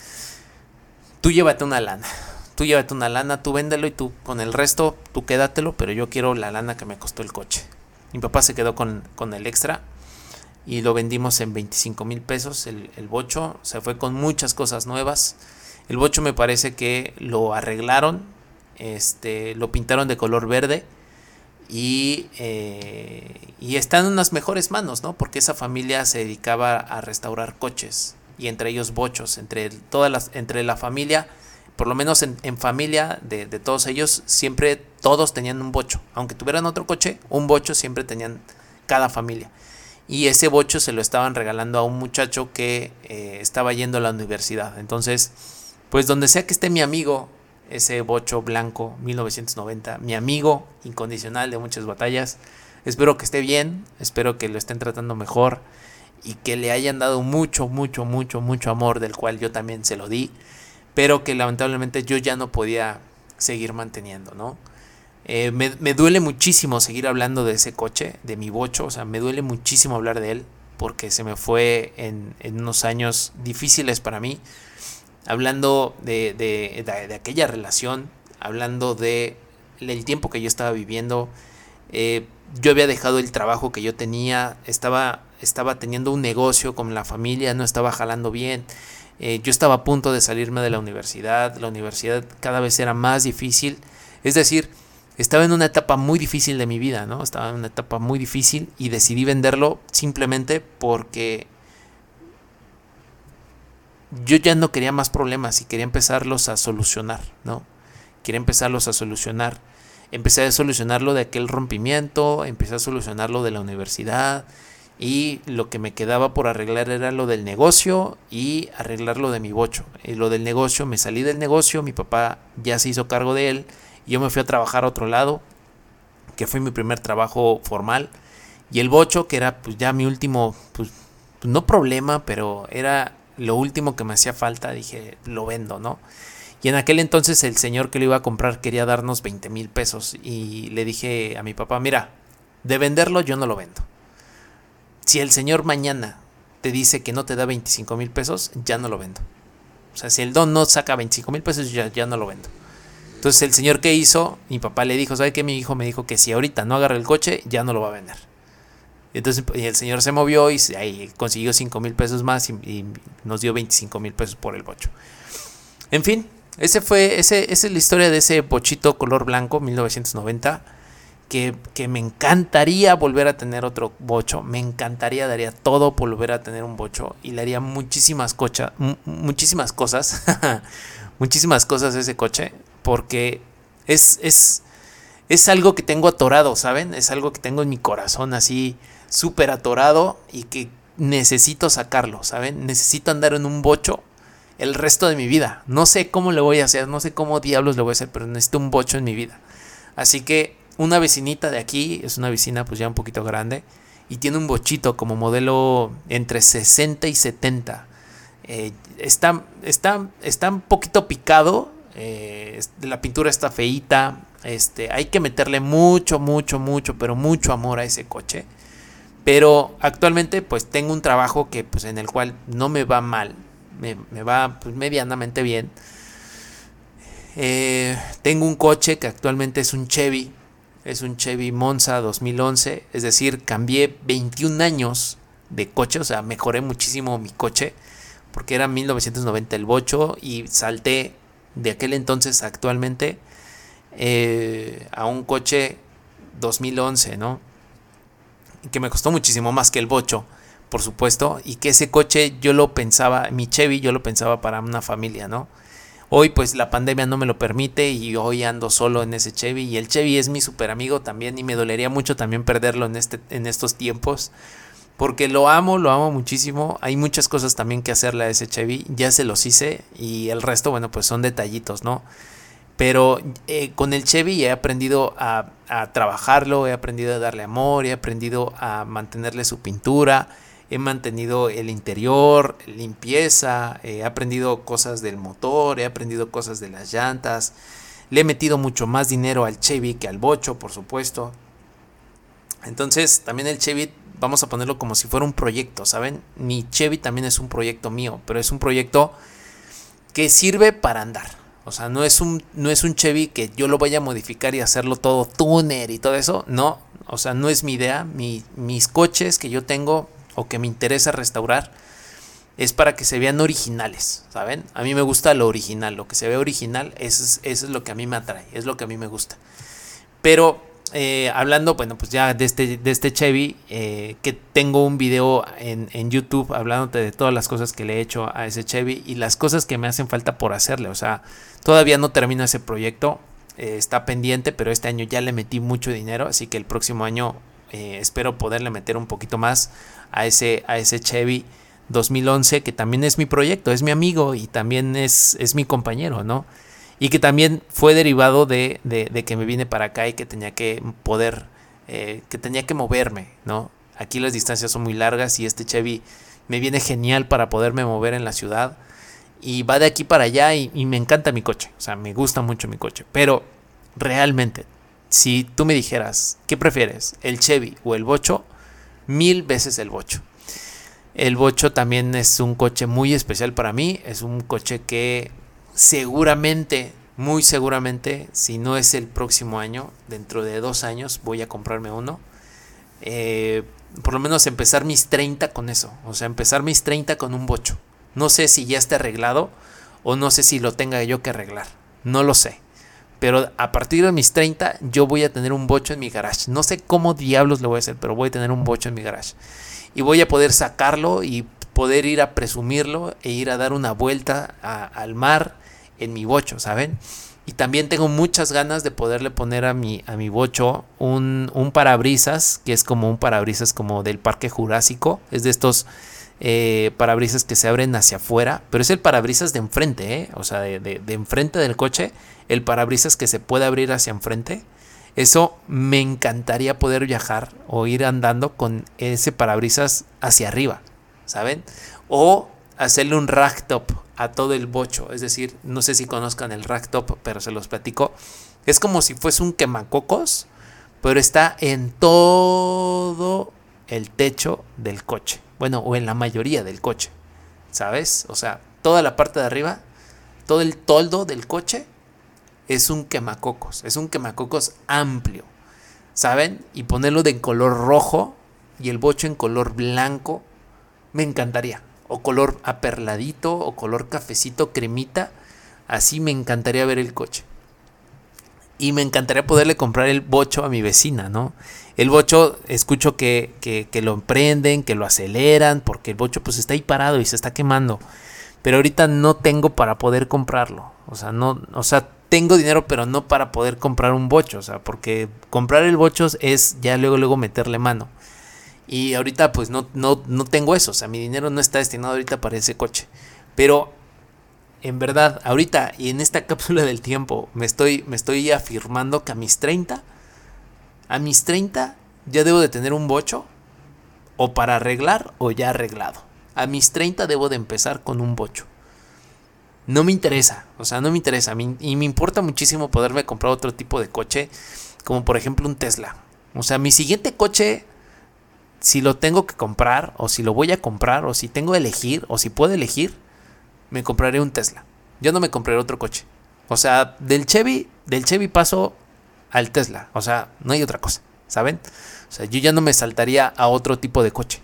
tú llévate una lana. Tú llévate una lana, tú véndelo y tú con el resto, tú quédatelo, pero yo quiero la lana que me costó el coche. Mi papá se quedó con, con el extra y lo vendimos en veinticinco mil pesos el, el bocho. Se fue con muchas cosas nuevas. El bocho me parece que lo arreglaron, este, lo pintaron de color verde y, eh, y está en unas mejores manos, ¿no? Porque esa familia se dedicaba a restaurar coches y entre ellos bochos, entre, todas las, entre la familia. Por lo menos en, en familia de, de todos ellos, siempre todos tenían un bocho. Aunque tuvieran otro coche, un bocho siempre tenían cada familia. Y ese bocho se lo estaban regalando a un muchacho que eh, estaba yendo a la universidad. Entonces, pues donde sea que esté mi amigo, ese bocho blanco mil novecientos noventa, mi amigo incondicional de muchas batallas, espero que esté bien, espero que lo estén tratando mejor y que le hayan dado mucho, mucho, mucho, mucho amor, del cual yo también se lo di. Pero que lamentablemente yo ya no podía seguir manteniendo, ¿no? Eh, me, me duele muchísimo seguir hablando de ese coche, de mi bocho, o sea, me duele muchísimo hablar de él porque se me fue en, en unos años difíciles para mí, hablando de, de, de, de aquella relación, hablando de el tiempo que yo estaba viviendo. Eh, yo había dejado el trabajo que yo tenía, estaba, estaba teniendo un negocio con la familia, no estaba jalando bien. Eh, yo estaba a punto de salirme de la universidad, la universidad cada vez era más difícil, es decir, estaba en una etapa muy difícil de mi vida, ¿no? Estaba en una etapa muy difícil y decidí venderlo simplemente porque yo ya no quería más problemas y quería empezarlos a solucionar, ¿no? Quería empezarlos a solucionar. Empecé a solucionarlo de aquel rompimiento, empecé a solucionarlo de la universidad y lo que me quedaba por arreglar era lo del negocio y arreglar lo de mi bocho. Y lo del negocio, me salí del negocio, mi papá ya se hizo cargo de él. Yo me fui a trabajar a otro lado, que fue mi primer trabajo formal. Y el bocho, que era pues ya mi último, pues no problema, pero era lo último que me hacía falta, dije, lo vendo, ¿no? Y en aquel entonces el señor que lo iba a comprar quería darnos veinte mil pesos. Y le dije a mi papá, mira, de venderlo yo no lo vendo. Si el señor mañana te dice que no te da veinticinco mil pesos, ya no lo vendo. O sea, si el don no saca veinticinco mil pesos, ya, ya no lo vendo. Entonces el señor que hizo, mi papá le dijo, ¿sabe qué? Mi hijo me dijo que si ahorita no agarra el coche, ya no lo va a vender. Entonces y el señor se movió y ahí consiguió cinco mil pesos más y, y nos dio veinticinco mil pesos por el bocho. En fin, ese fue, ese, esa es la historia de ese bochito color blanco, mil novecientos noventa, que, que me encantaría volver a tener otro bocho, me encantaría, daría todo por volver a tener un bocho y le haría muchísimas, cocha, m- muchísimas cosas, muchísimas cosas a ese coche. Porque es, es, es algo que tengo atorado, ¿saben? Es algo que tengo en mi corazón así súper atorado y que necesito sacarlo, ¿saben? Necesito andar en un bocho el resto de mi vida. No sé cómo le voy a hacer, no sé cómo diablos le voy a hacer, pero necesito un bocho en mi vida. Así que una vecinita de aquí, es una vecina pues ya un poquito grande, y tiene un bochito como modelo entre sesenta y setenta. Eh, está, está, está un poquito picado. Eh, la pintura está feíta, este, hay que meterle mucho, mucho, mucho, pero mucho amor a ese coche. Pero actualmente pues tengo un trabajo que pues en el cual no me va mal, me, me va pues, medianamente bien. Eh, tengo un coche que actualmente es un Chevy, es un Chevy Monza dos mil once, es decir, cambié veintiún años de coche, o sea, mejoré muchísimo mi coche, porque era mil novecientos noventa el bocho y salté de aquel entonces actualmente eh, a un coche dos mil once, ¿no? Que me costó muchísimo más que el bocho, por supuesto, y que ese coche yo lo pensaba, mi Chevy yo lo pensaba para una familia, ¿no? Hoy pues la pandemia no me lo permite y hoy ando solo en ese Chevy y el Chevy es mi super amigo también y me dolería mucho también perderlo en, este, en estos tiempos. Porque lo amo, lo amo muchísimo. Hay muchas cosas también que hacerle a ese Chevy. Ya se los hice y el resto, bueno, pues son detallitos, ¿no? Pero eh, con el Chevy he aprendido a, a trabajarlo, he aprendido a darle amor, he aprendido a mantenerle su pintura, he mantenido el interior, limpieza, he aprendido cosas del motor, he aprendido cosas de las llantas. Le he metido mucho más dinero al Chevy que al bocho, por supuesto. Entonces, también el Chevy, vamos a ponerlo como si fuera un proyecto, ¿saben? Mi Chevy también es un proyecto mío, pero es un proyecto que sirve para andar. O sea, no es un, no es un Chevy que yo lo vaya a modificar y hacerlo todo tuner y todo eso. No, o sea, no es mi idea. Mi, mis coches que yo tengo o que me interesa restaurar es para que se vean originales, ¿saben? A mí me gusta lo original, lo que se ve original, eso es, eso es lo que a mí me atrae, es lo que a mí me gusta. Pero eh, hablando, bueno, pues ya de este, de este Chevy, eh, que tengo un video en, en YouTube hablándote de todas las cosas que le he hecho a ese Chevy y las cosas que me hacen falta por hacerle. O sea, todavía no termino ese proyecto, eh, está pendiente, pero este año ya le metí mucho dinero, así que el próximo año eh, espero poderle meter un poquito más a ese, a ese Chevy dos mil once, que también es mi proyecto, es mi amigo y también es, es mi compañero, ¿no? Y que también fue derivado de, de, de que me vine para acá y que tenía que poder, eh, que tenía que moverme, ¿no? Aquí las distancias son muy largas y este Chevy me viene genial para poderme mover en la ciudad. Y va de aquí para allá y, y me encanta mi coche, o sea, me gusta mucho mi coche. Pero realmente, si tú me dijeras, ¿qué prefieres? ¿El Chevy o el Bocho? Mil veces el Bocho. El Bocho también es un coche muy especial para mí. Es un coche que seguramente, muy seguramente, si no es el próximo año, dentro de dos años voy a comprarme uno. Eh, por lo menos empezar mis treinta con eso. O sea, empezar mis treinta con un Bocho. No sé si ya esté arreglado o no sé si lo tenga yo que arreglar. No lo sé. Pero a partir de mis treinta yo voy a tener un Bocho en mi garage. No sé cómo diablos lo voy a hacer, pero voy a tener un Bocho en mi garage. Y voy a poder sacarlo y poder ir a presumirlo e ir a dar una vuelta a, al mar en mi Bocho, ¿saben? Y también tengo muchas ganas de poderle poner a mi, a mi Bocho un, un parabrisas, que es como un parabrisas como del Parque Jurásico. Es de estos eh, parabrisas que se abren hacia afuera, pero es el parabrisas de enfrente, ¿eh? O sea, de, de, de enfrente del coche. El parabrisas que se puede abrir hacia enfrente. Eso me encantaría poder viajar o ir andando con ese parabrisas hacia arriba, ¿saben? O hacerle un ragtop a todo el Bocho. Es decir, no sé si conozcan el ragtop, pero se los platico. Es como si fuese un quemacocos, pero está en todo el techo del coche. Bueno, o en la mayoría del coche, ¿sabes? O sea, toda la parte de arriba, todo el toldo del coche es un quemacocos, es un quemacocos amplio, ¿saben? Y ponerlo de color rojo y el Bocho en color blanco, me encantaría. O color aperladito, o color cafecito, cremita, así me encantaría ver el coche. Y me encantaría poderle comprar el Bocho a mi vecina, ¿no? El Bocho, escucho que, que, que lo emprenden, que lo aceleran, porque el Bocho pues está ahí parado y se está quemando. Pero ahorita no tengo para poder comprarlo. O sea, no, o sea, tengo dinero, pero no para poder comprar un Bocho. O sea, porque comprar el Bocho es ya luego, luego meterle mano. Y ahorita pues no, no, no tengo eso. O sea, mi dinero no está destinado ahorita para ese coche. Pero en verdad, ahorita y en esta cápsula del tiempo me estoy, me estoy afirmando que a mis treinta, a mis treinta ya debo de tener un Bocho. O para arreglar o ya arreglado. A mis treinta debo de empezar con un Bocho. No me interesa, o sea, no me interesa. Y me importa muchísimo poderme comprar otro tipo de coche, como por ejemplo un Tesla. O sea, mi siguiente coche, si lo tengo que comprar, o si lo voy a comprar, o si tengo que elegir, o si puedo elegir, me compraré un Tesla. Yo no me compraré otro coche. O sea, del Chevy, del Chevy paso al Tesla. O sea, no hay otra cosa, ¿saben? O sea, yo ya no me saltaría a otro tipo de coche.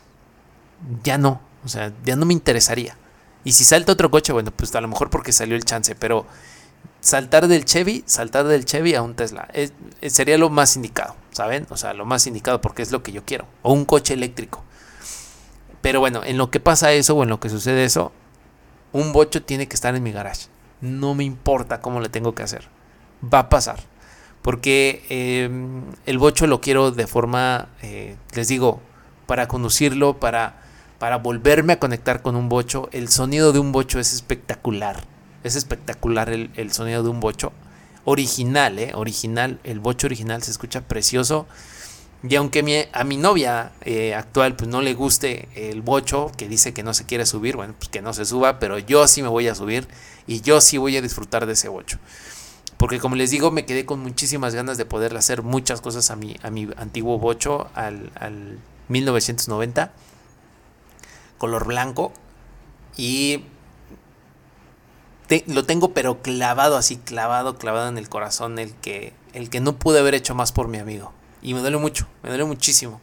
Ya no, o sea, ya no me interesaría. Y si salta otro coche, bueno, pues a lo mejor porque salió el chance, pero saltar del Chevy, saltar del Chevy a un Tesla, es, es, sería lo más indicado, ¿saben? O sea, lo más indicado porque es lo que yo quiero. O un coche eléctrico. Pero bueno, en lo que pasa eso o en lo que sucede eso, un Bocho tiene que estar en mi garage. No me importa cómo le tengo que hacer. Va a pasar. Porque eh, el Bocho lo quiero de forma, eh, les digo, para conducirlo, para... Para volverme a conectar con un Bocho. El sonido de un Bocho es espectacular. Es espectacular el, el sonido de un Bocho. Original, ¿eh? Original. El Bocho original se escucha precioso. Y aunque mi, a mi novia eh, actual pues no le guste el Bocho, que dice que no se quiere subir, bueno, pues que no se suba. Pero yo sí me voy a subir. Y yo sí voy a disfrutar de ese Bocho. Porque como les digo, me quedé con muchísimas ganas de poderle hacer muchas cosas a mi, a mi antiguo Bocho. Al, al mil novecientos noventa. Color blanco. Y te, lo tengo pero clavado así, clavado, clavado en el corazón, el que, el que no pude haber hecho más por mi amigo. Y me duele mucho, me duele muchísimo.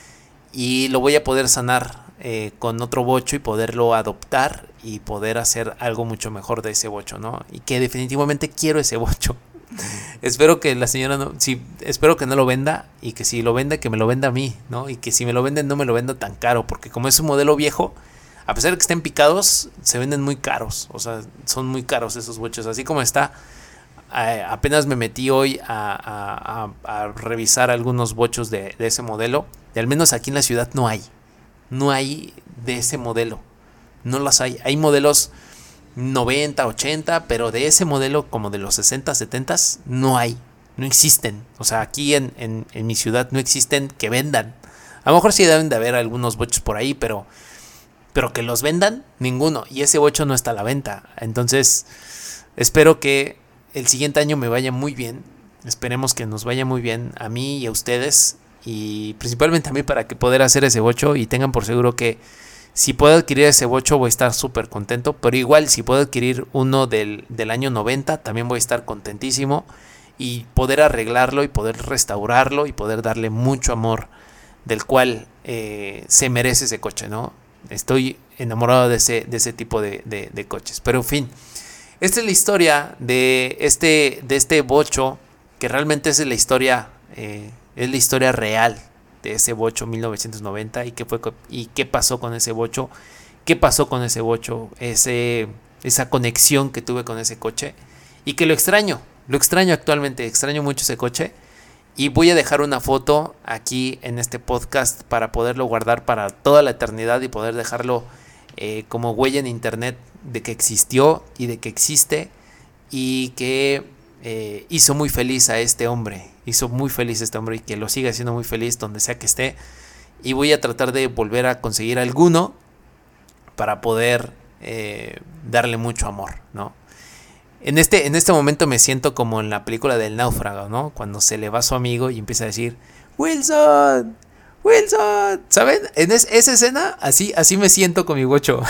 Y lo voy a poder sanar eh, con otro Bocho y poderlo adoptar y poder hacer algo mucho mejor de ese Bocho, ¿no? Y que definitivamente quiero ese Bocho. Espero que la señora no, sí, espero que no lo venda, y que si lo vende, que me lo venda a mí, ¿no? Y que si me lo venden, no me lo venda tan caro, porque como es un modelo viejo, a pesar de que estén picados, se venden muy caros. O sea, son muy caros esos Bochos. Así como está, eh, apenas me metí hoy a, a, a, a revisar algunos Bochos de, de ese modelo, y al menos aquí en la ciudad no hay. No hay de ese modelo. No los hay. Hay modelos noventa, ochenta, pero de ese modelo como de los sesenta, setenta no hay, no existen. O sea, aquí en, en, en mi ciudad no existen que vendan. A lo mejor sí deben de haber algunos Bochos por ahí, pero, pero que los vendan, ninguno. Y ese Bocho no está a la venta. Entonces, espero que el siguiente año me vaya muy bien, Esperemos que nos vaya muy bien a mí y a ustedes, y principalmente a mí, para que poder hacer ese bocho, y tengan por seguro que si puedo adquirir ese bocho voy a estar súper contento, pero igual si puedo adquirir uno del, del año noventa también voy a estar contentísimo, y poder arreglarlo y poder restaurarlo y poder darle mucho amor del cual eh, se merece ese coche, ¿no? Estoy enamorado de ese, de ese tipo de, de, de coches. Pero en fin, esta es la historia de este, de este bocho, que realmente es la historia, eh, es la historia real de ese bocho mil novecientos noventa, y qué fue y qué pasó con ese bocho, qué pasó con ese bocho, ese, esa conexión que tuve con ese coche, y que lo extraño, lo extraño actualmente, extraño mucho ese coche. Y voy a dejar una foto aquí en este podcast para poderlo guardar para toda la eternidad y poder dejarlo eh, como huella en internet de que existió y de que existe, y que eh, hizo muy feliz a este hombre. Hizo muy feliz a este hombre, y que lo siga haciendo muy feliz donde sea que esté. Y voy a tratar de volver a conseguir alguno para poder eh, darle mucho amor, ¿no? En este, en este momento me siento como en la película del náufrago, ¿no? Cuando se le va su amigo y empieza a decir Wilson, Wilson, ¿saben? En es, esa escena, así, así me siento con mi bocho.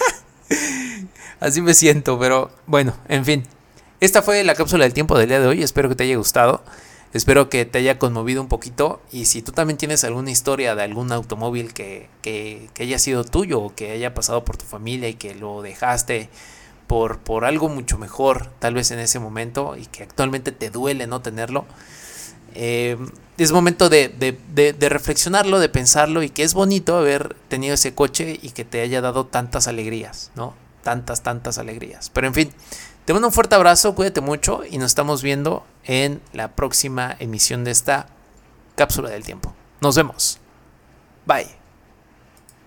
Así me siento, pero bueno, en fin. Esta fue la cápsula del tiempo del día de hoy. Espero que te haya gustado. Espero que te haya conmovido un poquito. Y si tú también tienes alguna historia de algún automóvil que, que, que haya sido tuyo, o que haya pasado por tu familia y que lo dejaste Por, por algo mucho mejor, tal vez en ese momento, y que actualmente te duele no tenerlo, eh, es momento de, de, de, de reflexionarlo, de pensarlo, y que es bonito haber tenido ese coche y que te haya dado tantas alegrías, ¿no? Tantas, tantas alegrías. Pero en fin, te mando un fuerte abrazo, cuídate mucho, y nos estamos viendo en la próxima emisión de esta cápsula del tiempo. Nos vemos. Bye.